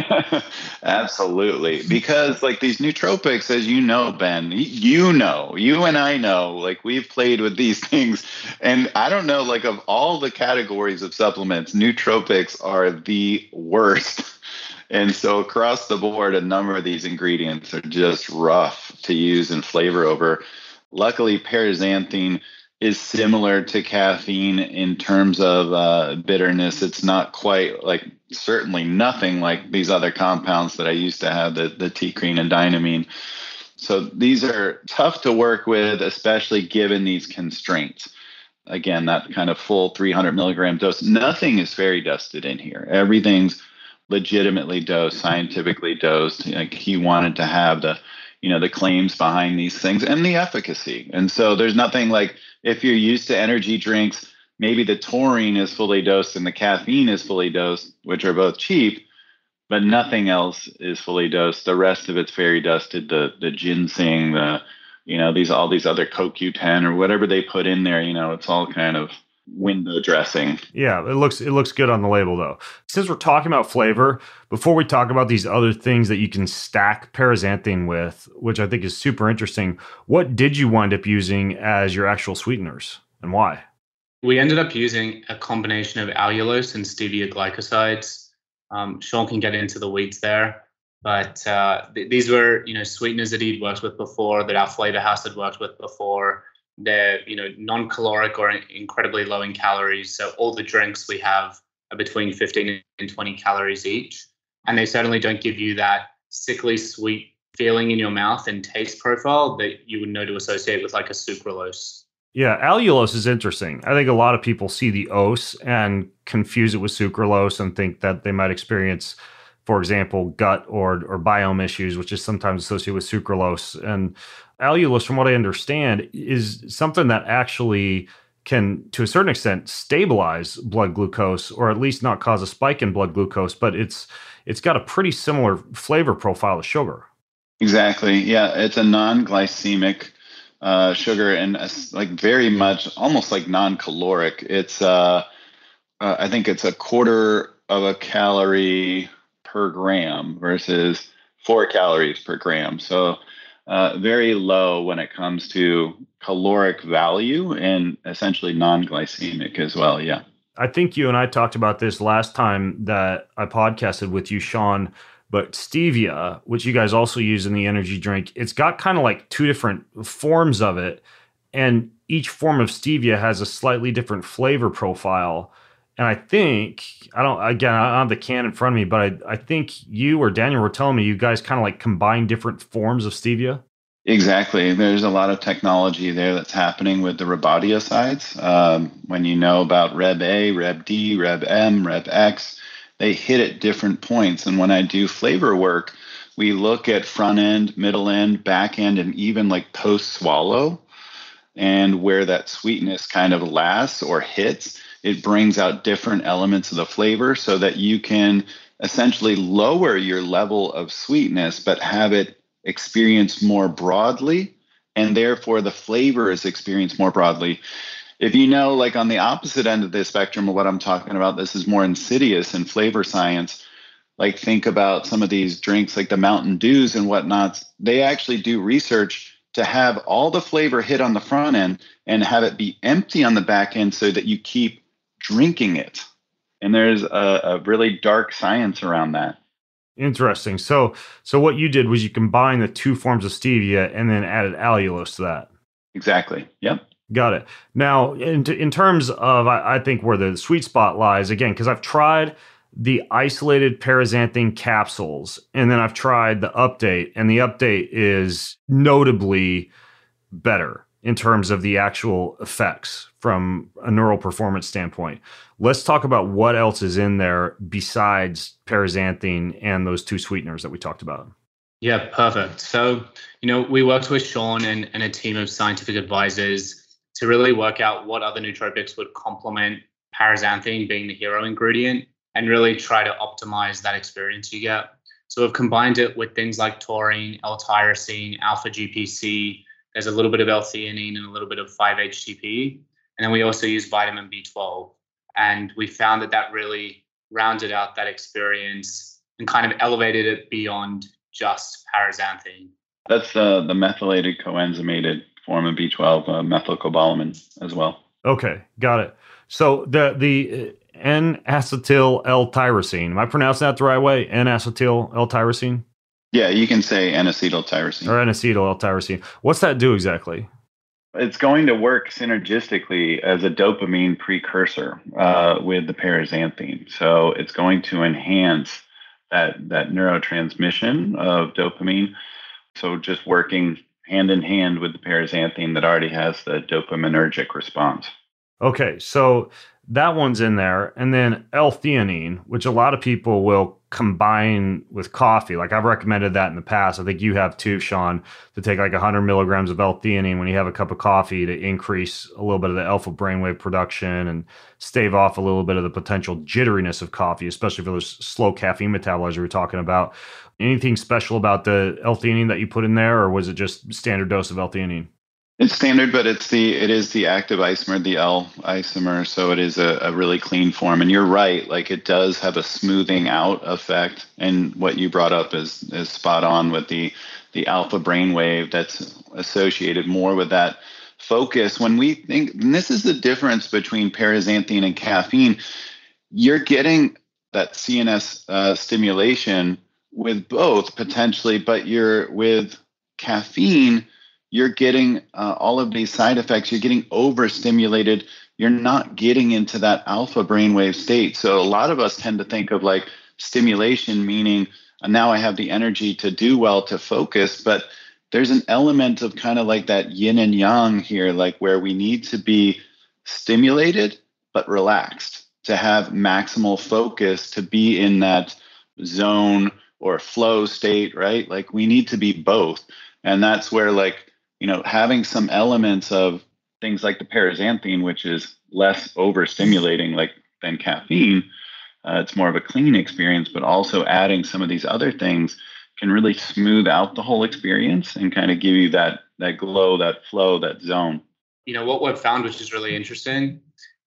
Absolutely. Because like these nootropics, as you know, Ben, you and I know, like we've played with these things. And I don't know, like of all the categories of supplements, nootropics are the worst. And so across the board, a number of these ingredients are just rough to use and flavor over. Luckily, paraxanthine is similar to caffeine in terms of bitterness. It's not quite like, certainly nothing like these other compounds that I used to have, the T-crene and dynamine. So these are tough to work with, especially given these constraints. Again, that kind of full 300 milligram dose. Nothing is fairy dusted in here. Everything's legitimately dosed, scientifically dosed. Like he wanted to have the claims behind these things and the efficacy. And so there's nothing like, if you're used to energy drinks, maybe the taurine is fully dosed and the caffeine is fully dosed, which are both cheap, but nothing else is fully dosed. The rest of it's fairy dusted, the ginseng, all these other CoQ10 or whatever they put in there, it's all kind of window dressing. Yeah, it looks good on the label though. Since we're talking about flavor, before we talk about these other things that you can stack paraxanthine with, which I think is super interesting, what did you wind up using as your actual sweeteners and why? We ended up using a combination of allulose and stevia glycosides. Sean can get into the weeds there, but these were sweeteners that he'd worked with before, that our flavor house had worked with before. They're non-caloric or incredibly low in calories. So all the drinks we have are between 15 and 20 calories each. And they certainly don't give you that sickly sweet feeling in your mouth and taste profile that you would know to associate with like a sucralose. Yeah, allulose is interesting. I think a lot of people see the ose and confuse it with sucralose and think that they might experience, for example, gut or biome issues, which is sometimes associated with sucralose. And allulose, from what I understand, is something that actually can, to a certain extent, stabilize blood glucose, or at least not cause a spike in blood glucose, but it's got a pretty similar flavor profile to sugar. Exactly. Yeah, it's a non-glycemic sugar, and like very much almost like non-caloric. It's I think it's 1/4 of a calorie per gram versus 4 calories per gram. So very low when it comes to caloric value, and essentially non-glycemic as well. Yeah. I think you and I talked about this last time that I podcasted with you, Sean, but stevia, which you guys also use in the energy drink, it's got kind of like 2 different forms of it. And each form of stevia has a slightly different flavor profile. And I think, I don't have the can in front of me, but I think you or Daniel were telling me you guys kind of like combine different forms of stevia. Exactly. There's a lot of technology there that's happening with the rhabdoiosides. When you know about Reb A, Reb D, Reb M, Reb X, they hit at different points. And when I do flavor work, we look at front end, middle end, back end, and even like post swallow. And where that sweetness kind of lasts or hits, it brings out different elements of the flavor so that you can essentially lower your level of sweetness, but have it experienced more broadly. And therefore the flavor is experienced more broadly. If you know, like on the opposite end of the spectrum of what I'm talking about, this is more insidious in flavor science. Like think about some of these drinks like the Mountain Dews and whatnots. They actually do research to have all the flavor hit on the front end and have it be empty on the back end so that you keep drinking it. And there's a really dark science around that. Interesting. So what you did was you combined the two forms of stevia and then added allulose to that. Exactly. Yep. Got it. Now, in terms of, I think where the sweet spot lies, again, because I've tried the isolated paraxanthine capsules, and then I've tried the update, and the update is notably better in terms of the actual effects from a neural performance standpoint. Let's talk about what else is in there besides paraxanthine and those two sweeteners that we talked about. Yeah, perfect. So, we worked with Sean and a team of scientific advisors to really work out what other nootropics would complement paraxanthine being the hero ingredient and really try to optimize that experience you get. So we've combined it with things like taurine, L-tyrosine, alpha-GPC. There's a little bit of L-theanine and a little bit of 5-HTP. And then we also use vitamin B12. And we found that really rounded out that experience and kind of elevated it beyond just paraxanthine. That's the methylated coenzymated form of B12, methylcobalamin as well. Okay, got it. So the N-acetyl L-tyrosine, am I pronouncing that the right way? N-acetyl L-tyrosine? Yeah, you can say N-acetyltyrosine. Or N-acetyl L-tyrosine. What's that do exactly? It's going to work synergistically as a dopamine precursor with the paraxanthine. So it's going to enhance that neurotransmission of dopamine. So just working hand in hand with the paraxanthine that already has the dopaminergic response. Okay, so that one's in there. And then L-theanine, which a lot of people will combine with coffee. Like I've recommended that in the past. I think you have too, Sean, to take like 100 milligrams of L-theanine when you have a cup of coffee to increase a little bit of the alpha brainwave production and stave off a little bit of the potential jitteriness of coffee, especially for those slow caffeine metabolites we were talking about. Anything special about the L-theanine that you put in there, or was it just standard dose of L-theanine? It's standard, but it is the active isomer, the L isomer, so it is a really clean form. And you're right, like it does have a smoothing out effect. And what you brought up is spot on with the alpha brainwave that's associated more with that focus. When we think, and this is the difference between paraxanthine and caffeine, you're getting that CNS stimulation with both potentially, but you're with caffeine, you're getting all of these side effects. You're getting overstimulated. You're not getting into that alpha brainwave state. So a lot of us tend to think of like stimulation, meaning now I have the energy to do well, to focus. But there's an element of kind of like that yin and yang here, like where we need to be stimulated but relaxed, to have maximal focus, to be in that zone or flow state, right? Like we need to be both. And that's where like, having some elements of things like the paraxanthine, which is less overstimulating like than caffeine, it's more of a clean experience, but also adding some of these other things can really smooth out the whole experience and kind of give you that glow, that flow, that zone. What we've found, which is really interesting,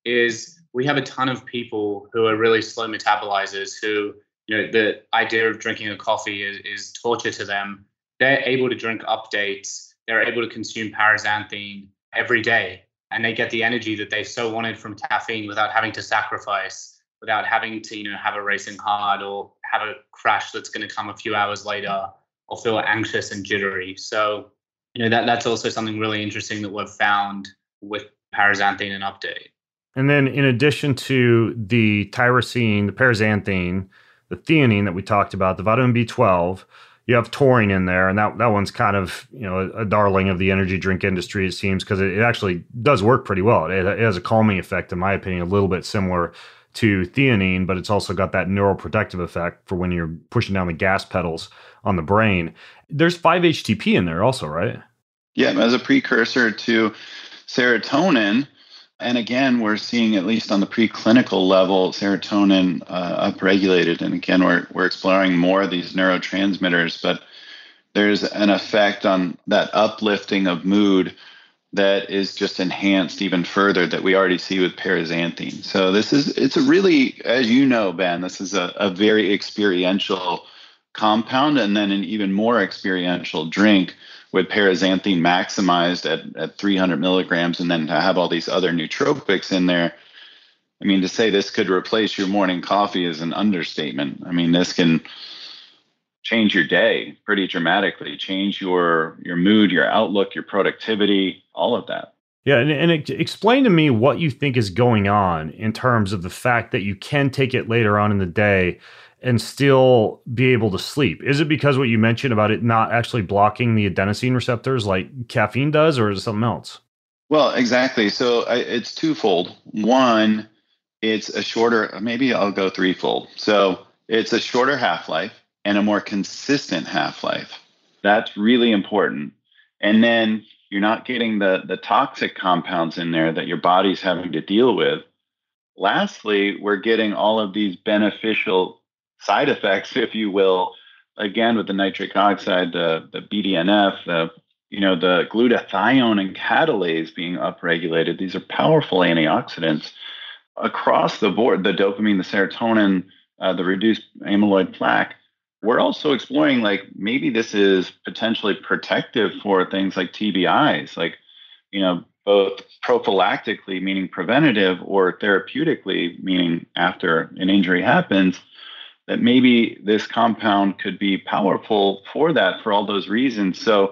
is we have a ton of people who are really slow metabolizers who, the idea of drinking a coffee is torture to them. They're able to drink updates. They're able to consume paraxanthine every day, and they get the energy that they so wanted from caffeine without having to sacrifice, without having to, have a racing heart or have a crash that's going to come a few hours later or feel anxious and jittery. So, that's also something really interesting that we've found with paraxanthine and update. And then in addition to the tyrosine, the paraxanthine, the theanine that we talked about, the vitamin B12, you have taurine in there, and that one's kind of a darling of the energy drink industry, it seems, because it actually does work pretty well. It has a calming effect, in my opinion, a little bit similar to theanine, but it's also got that neuroprotective effect for when you're pushing down the gas pedals on the brain. There's 5-HTP in there also, right? Yeah, as a precursor to serotonin. And again, we're seeing, at least on the preclinical level, serotonin upregulated. And again, we're exploring more of these neurotransmitters, but there's an effect on that uplifting of mood that is just enhanced even further that we already see with paraxanthine. So it's a really, as you know, Ben, this is a very experiential compound, and then an even more experiential drink with paraxanthine maximized at 300 milligrams, and then to have all these other nootropics in there. I mean, to say this could replace your morning coffee is an understatement. I mean, this can change your day pretty dramatically, change your mood, your outlook, your productivity, all of that. Yeah, and explain to me what you think is going on in terms of the fact that you can take it later on in the day and still be able to sleep. Is it because what you mentioned about it not actually blocking the adenosine receptors like caffeine does, or is it something else? Well, exactly. So it's twofold. One, it's a shorter, maybe I'll go threefold. So it's a shorter half-life and a more consistent half-life. That's really important. And then you're not getting the toxic compounds in there that your body's having to deal with. Lastly, we're getting all of these beneficial side effects, if you will, again with the nitric oxide, the BDNF, the glutathione and catalase being upregulated. These are powerful antioxidants across the board. The dopamine, the serotonin, the reduced amyloid plaque. We're also exploring like maybe this is potentially protective for things like TBIs, like, both prophylactically, meaning preventative, or therapeutically, meaning after an injury happens, that maybe this compound could be powerful for that, for all those reasons. So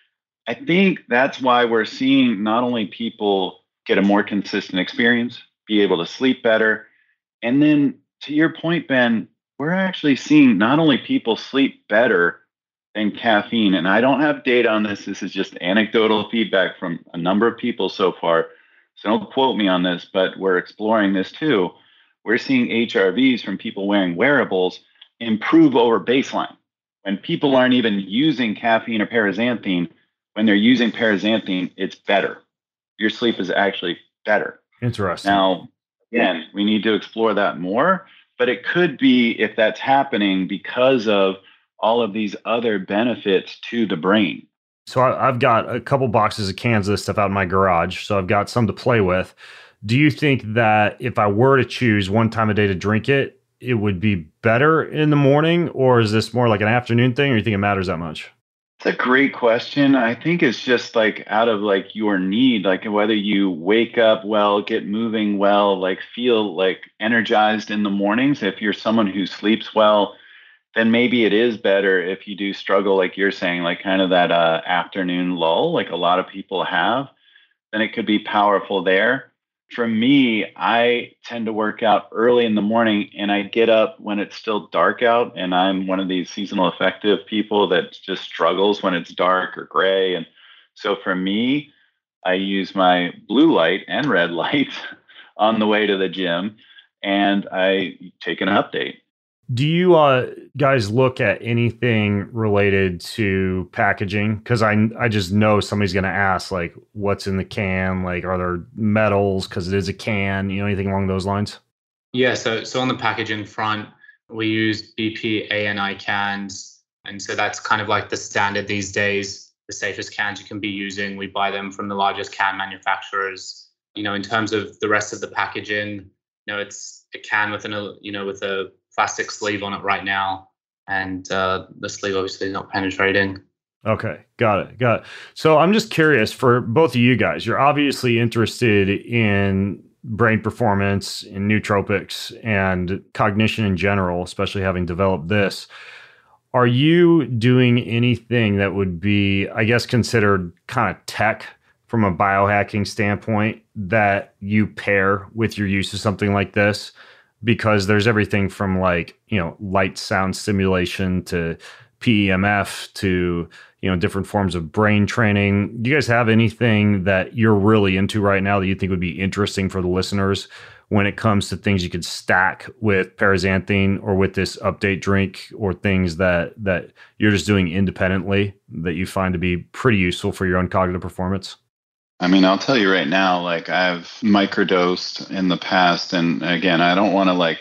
I think that's why we're seeing not only people get a more consistent experience, be able to sleep better, and then to your point, Ben, we're actually seeing not only people sleep better than caffeine, and I don't have data on this. This is just anecdotal feedback from a number of people so far. So don't quote me on this, but we're exploring this too. We're seeing HRVs from people wearing wearables improve over baseline. When people aren't even using caffeine or paraxanthine, when they're using paraxanthine, it's better. Your sleep is actually better. Interesting. Now, again, we need to explore that more, but it could be, if that's happening, because of all of these other benefits to the brain. So I've got a couple boxes of cans of this stuff out in my garage, so I've got some to play with. Do you think that if I were to choose one time a day to drink it, it would be better in the morning, or is this more like an afternoon thing, or you think it matters that much? It's a great question. I think it's just like out of like your need, like whether you wake up well, get moving well, like feel like energized in the mornings. If you're someone who sleeps well, then maybe it is better. If you do struggle, like you're saying, like kind of that afternoon lull, like a lot of people have, then it could be powerful there. For me, I tend to work out early in the morning, and I get up when it's still dark out. And I'm one of these seasonal affective people that just struggles when it's dark or gray. And so for me, I use my blue light and red light on the way to the gym, and I take an update. Do you guys look at anything related to packaging? Because I just know somebody's going to ask, like, what's in the can? Like, are there metals because it is a can? Anything along those lines? Yeah, so on the packaging front, we use BP ANI cans. And so that's kind of like the standard these days, the safest cans you can be using. We buy them from the largest can manufacturers. In terms of the rest of the packaging, it's a can with a plastic sleeve on it right now, and the sleeve obviously not penetrating. Okay, got it. So I'm just curious, for both of you guys, you're obviously interested in brain performance, in nootropics, and cognition in general, especially having developed this. Are you doing anything that would be, I guess, considered kind of tech from a biohacking standpoint that you pair with your use of something like this? Because there's everything from light sound stimulation to PEMF to, different forms of brain training. Do you guys have anything that you're really into right now that you think would be interesting for the listeners when it comes to things you could stack with paraxanthine or with this update drink, or things that you're just doing independently that you find to be pretty useful for your own cognitive performance? I mean, I'll tell you right now, like I've microdosed in the past, and again, I don't want to like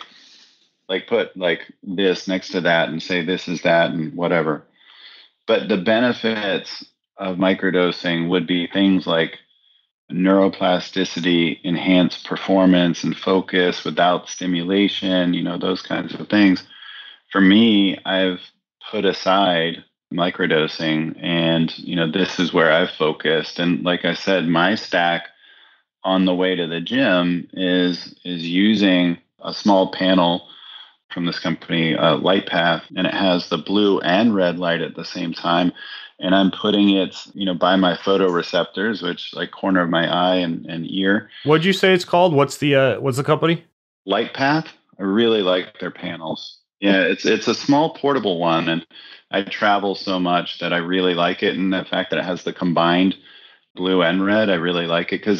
put like this next to that and say this is that and whatever. But the benefits of microdosing would be things like neuroplasticity, enhanced performance and focus without stimulation, those kinds of things. For me, I've put aside microdosing, and this is where I've focused. And like I said, my stack on the way to the gym is using a small panel from this company, LightPath, and it has the blue and red light at the same time. And I'm putting it, by my photoreceptors, which like corner of my eye and ear. What'd you say it's called? What's the company? LightPath. I really like their panels. Yeah, it's a small portable one, and I travel so much that I really like it. And the fact that it has the combined blue and red, I really like it because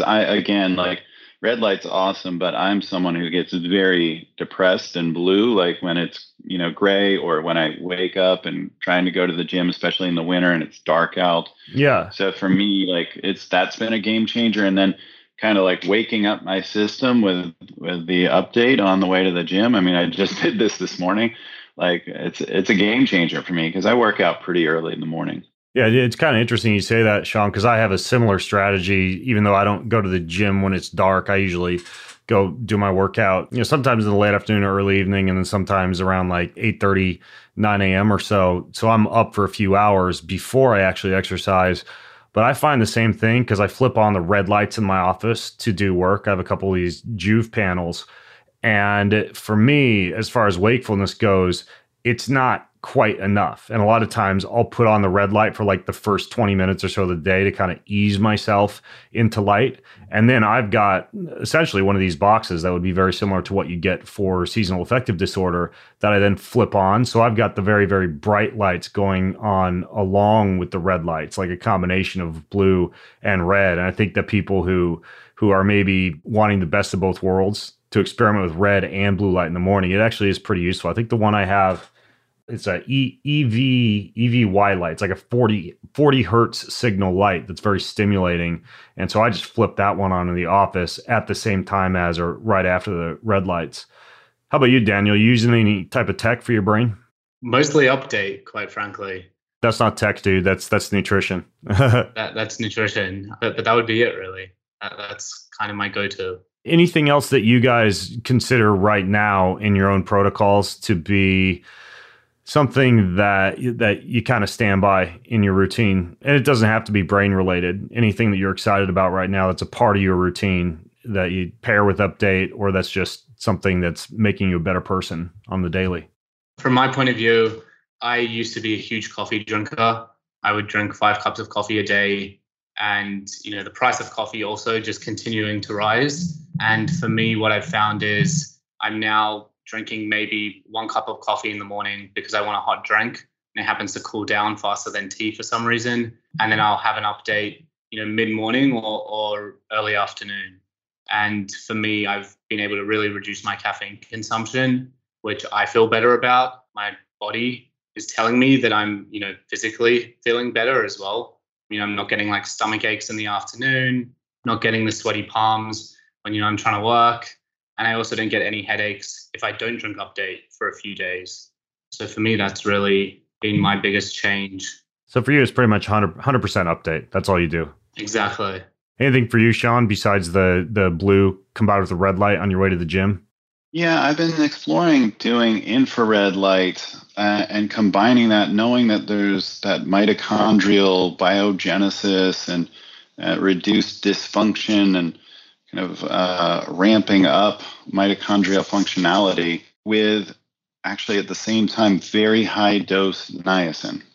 red light's awesome, but I'm someone who gets very depressed in blue, like when it's, gray, or when I wake up and trying to go to the gym, especially in the winter and it's dark out. Yeah. So for me, that's been a game changer. And then kind of like waking up my system with the update on the way to the gym. I mean, I just did this morning. Like it's a game changer for me because I work out pretty early in the morning. Yeah, it's kind of interesting you say that, Sean, because I have a similar strategy. Even though I don't go to the gym when it's dark, I usually go do my workout, sometimes in the late afternoon or early evening, and then sometimes around like 8:30, 9 a.m. or so. So I'm up for a few hours before I actually exercise. But I find the same thing because I flip on the red lights in my office to do work. I have a couple of these Joovv panels. And for me, as far as wakefulness goes, it's not quite enough. And a lot of times I'll put on the red light for like the first 20 minutes or so of the day to kind of ease myself into light. And then I've got essentially one of these boxes that would be very similar to what you get for seasonal affective disorder that I then flip on. So I've got the very, very bright lights going on along with the red lights, like a combination of blue and red. And I think that people who are maybe wanting the best of both worlds to experiment with red and blue light in the morning, it actually is pretty useful. I think the one I have, it's a EVY light. It's like a 40 hertz signal light that's very stimulating. And so I just flip that one on in the office at the same time as or right after the red lights. How about you, Daniel? You using any type of tech for your brain? Mostly update, quite frankly. That's not tech, dude. That's nutrition. That's nutrition. But that would be it, really. That's kind of my go-to. Anything else that you guys consider right now in your own protocols to be something that you kind of stand by in your routine? And it doesn't have to be brain related. Anything that you're excited about right now that's a part of your routine that you pair with update, or that's just something that's making you a better person on the daily? From my point of view, I used to be a huge coffee drinker. I would drink 5 cups of coffee a day. And, the price of coffee also just continuing to rise. And for me, what I've found is I'm now drinking maybe 1 cup of coffee in the morning because I want a hot drink, and it happens to cool down faster than tea for some reason. And then I'll have an update, mid-morning or early afternoon. And for me, I've been able to really reduce my caffeine consumption, which I feel better about. My body is telling me that I'm, physically feeling better as well. I'm not getting like stomach aches in the afternoon, not getting the sweaty palms when, I'm trying to work. And I also don't get any headaches if I don't drink update for a few days. So for me, that's really been my biggest change. So for you, it's pretty much 100% update. That's all you do. Exactly. Anything for you, Sean, besides the blue combined with the red light on your way to the gym? Yeah, I've been exploring doing infrared light and combining that, knowing that there's that mitochondrial biogenesis and reduced dysfunction and kind of ramping up mitochondrial functionality with actually at the same time very high dose niacin.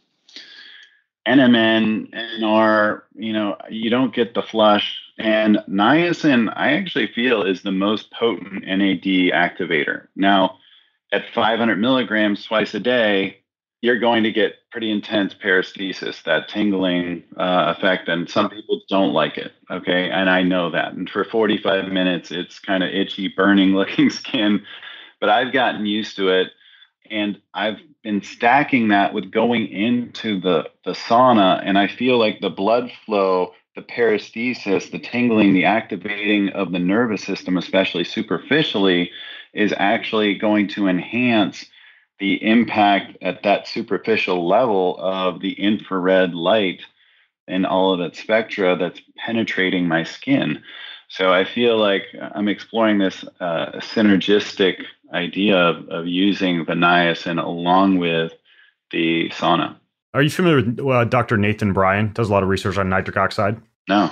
NMN, NR, you don't get the flush. And niacin, I actually feel, is the most potent NAD activator. Now, at 500 milligrams twice a day, you're going to get pretty intense paresthesis, that tingling effect. And some people don't like it, okay? And I know that. And for 45 minutes, it's kind of itchy, burning looking skin. But I've gotten used to it. And I've been stacking that with going into the sauna. And I feel like the blood flow, the paresthesis, the tingling, the activating of the nervous system, especially superficially, is actually going to enhance the impact at that superficial level of the infrared light and all of its spectra that's penetrating my skin. So I feel like I'm exploring this synergistic idea of using the niacin along with the sauna. Are you familiar with Dr. Nathan Bryan? Does a lot of research on nitric oxide. No.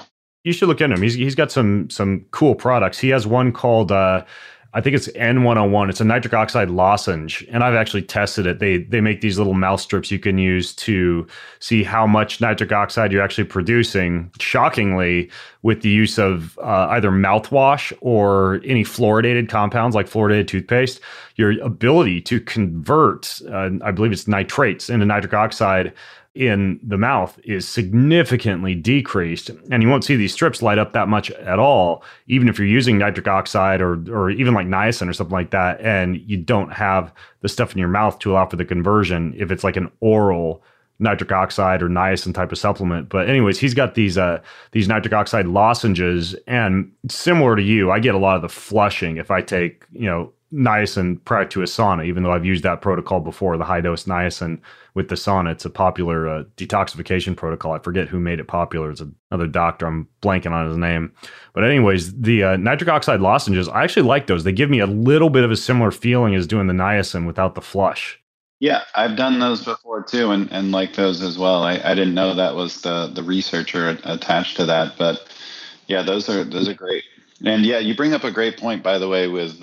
You should look into him. He's got some cool products. He has one called I think it's N101. It's a nitric oxide lozenge, and I've actually tested it. They make these little mouth strips you can use to see how much nitric oxide you're actually producing. Shockingly, with the use of either mouthwash or any fluoridated compounds like fluoridated toothpaste, your ability to convert, I believe it's nitrates into nitric oxide in the mouth is significantly decreased. And you won't see these strips light up that much at all, even if you're using nitric oxide or even like niacin or something like that, and you don't have the stuff in your mouth to allow for the conversion if it's like an oral nitric oxide or niacin type of supplement. But anyways, he's got these nitric oxide lozenges, and similar to you, I get a lot of the flushing if I take, niacin prior to a sauna, even though I've used that protocol before, the high dose niacin with the sauna. It's a popular detoxification protocol. I forget who made it popular. It's another doctor. I'm blanking on his name. But anyways, the nitric oxide lozenges, I actually like those. They give me a little bit of a similar feeling as doing the niacin without the flush. Yeah, I've done those before too, and like those as well. I didn't know that was the researcher attached to that, but yeah, those are great. And yeah, you bring up a great point, by the way, with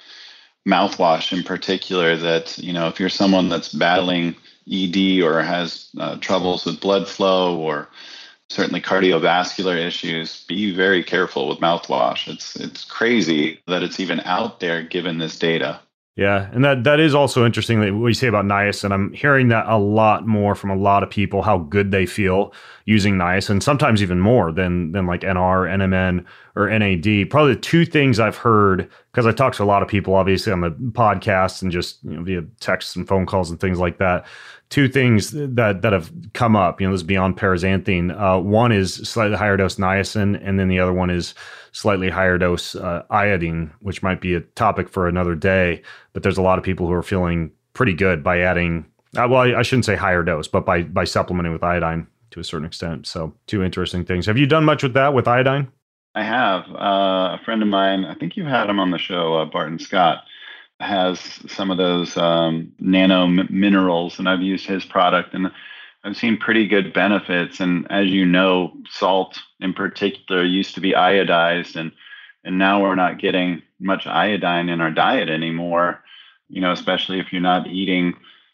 mouthwash in particular, that, if you're someone that's battling ED or has troubles with blood flow or certainly cardiovascular issues, be very careful with mouthwash. It's crazy that it's even out there given this data. Yeah, and that is also interesting that what you say about niacin. I'm hearing that a lot more from a lot of people, how good they feel using niacin, sometimes even more than like NR, NMN, or NAD. Probably the two things I've heard, because I talk to a lot of people, obviously, on the podcast and just via texts and phone calls and things like that. Two things that have come up, this is beyond paraxanthine. One is slightly higher dose niacin, and then the other one is slightly higher dose iodine, which might be a topic for another day. But there's a lot of people who are feeling pretty good by adding, I shouldn't say higher dose, but by supplementing with iodine to a certain extent. So two interesting ththings. Have you done much with that, with iodine? I have. A friend of mine, I think you've had him on the show, Barton Scott, has some of those nano minerals, and I've used his product, and I've seen pretty good benefits. And as you know, salt in particular used to be iodized, and now we're not getting much iodine in our diet anymore, especially if you're not eating,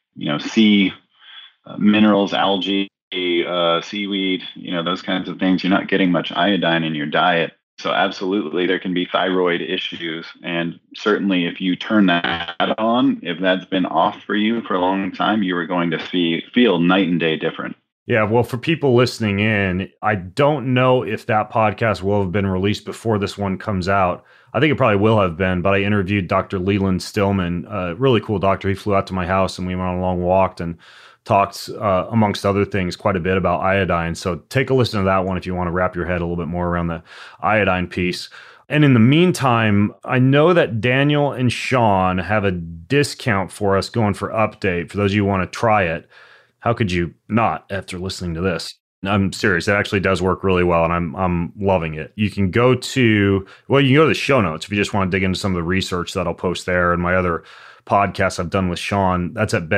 sea minerals, algae, seaweed, those kinds of things. You're not getting much iodine in your diet. So absolutely, there can be thyroid issues. And certainly if you turn that on, if that's been off for you for a long time, you are going to feel night and day different. Yeah, well, for people listening in, I don't know if that podcast will have been released before this one comes out. I think it probably will have been, but I interviewed Dr. Leland Stillman, a really cool doctor. He flew out to my house and we went on a long walk and talked, amongst other things, quite a bit about iodine. So take a listen to that one if you want to wrap your head a little bit more around the iodine piece. And in the meantime, I know that Daniel and Sean have a discount for us going for Update. For those of you who want to try it, how could you not after listening to this? I'm serious. It actually does work really well, and I'm loving it. You can go to the show notes if you just want to dig into some of the research that I'll post there, and my other podcasts I've done with Sean. That's at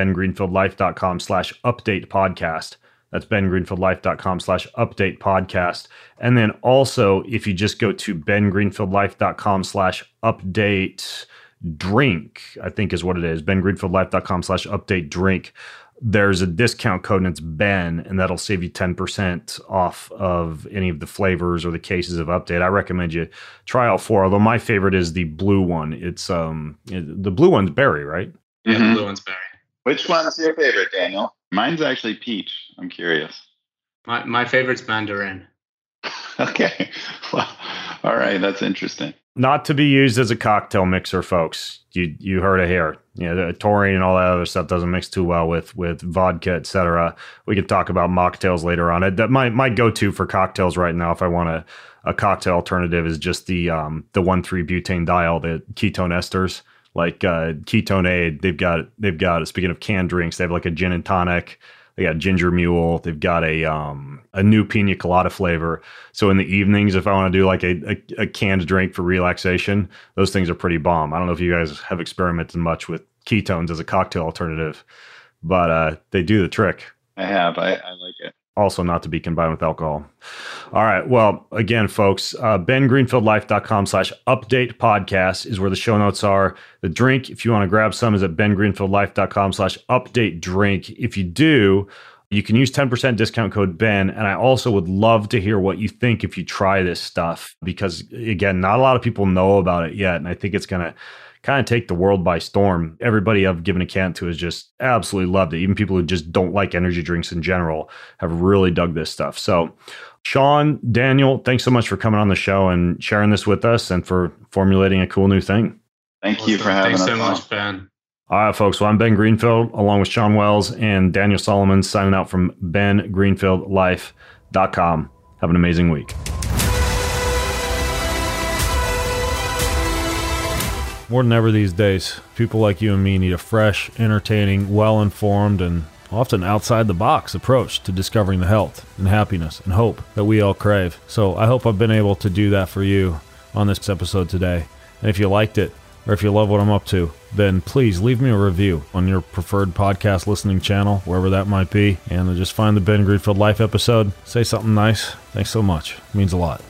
bengreenfieldlife.com/update podcast. That's bengreenfieldlife.com/update podcast. And then also, if you just go to bengreenfieldlife.com/update drink, I think is what it is, bengreenfieldlife.com/update drink. There's a discount code and it's Ben, and that'll save you 10% off of any of the flavors or the cases of Update. I recommend you try all four, although my favorite is the blue one. It's the blue one's berry, right? Yeah, the blue one's berry. Which one's your favorite, Daniel? Mine's actually peach. I'm curious. My favorite's mandarin. Okay. Well, all right. That's interesting. Not to be used as a cocktail mixer, folks. You heard it here. The taurine and all that other stuff doesn't mix too well with vodka, etc. We can talk about mocktails later on. That my go-to for cocktails right now, if I want a cocktail alternative, is just the 1,3-butanediol, the ketone esters, like Ketone. They've got speaking of canned drinks, they have like a gin and tonic. They got ginger mule. They've got a new pina colada flavor. So in the evenings, if I want to do like a canned drink for relaxation, those things are pretty bomb. I don't know if you guys have experimented much with ketones as a cocktail alternative, but they do the trick. I have. I like it. Also not to be combined with alcohol. All right. Well, again, folks, bengreenfieldlife.com/update podcast is where the show notes are. The drink, if you want to grab some, is at bengreenfieldlife.com/update drink. If you do, you can use 10% discount code Ben. And I also would love to hear what you think if you try this stuff, because again, not a lot of people know about it yet. And I think it's going to kind of take the world by storm. Everybody I've given a can to has just absolutely loved it. Even people who just don't like energy drinks in general have really dug this stuff. So Sean, Daniel, thanks so much for coming on the show and sharing this with us and for formulating a cool new thing. Thank you for having us. Thanks so much, Ben. All right, folks. Well, I'm Ben Greenfield, along with Sean Wells and Daniel Solomon, signing out from bengreenfieldlife.com. Have an amazing week. More than ever these days, people like you and me need a fresh, entertaining, well-informed, and often outside-the-box approach to discovering the health and happiness and hope that we all crave. So I hope I've been able to do that for you on this episode today. And if you liked it, or if you love what I'm up to, then please leave me a review on your preferred podcast listening channel, wherever that might be, and just find the Ben Greenfield Life episode. Say something nice. Thanks so much. It means a lot.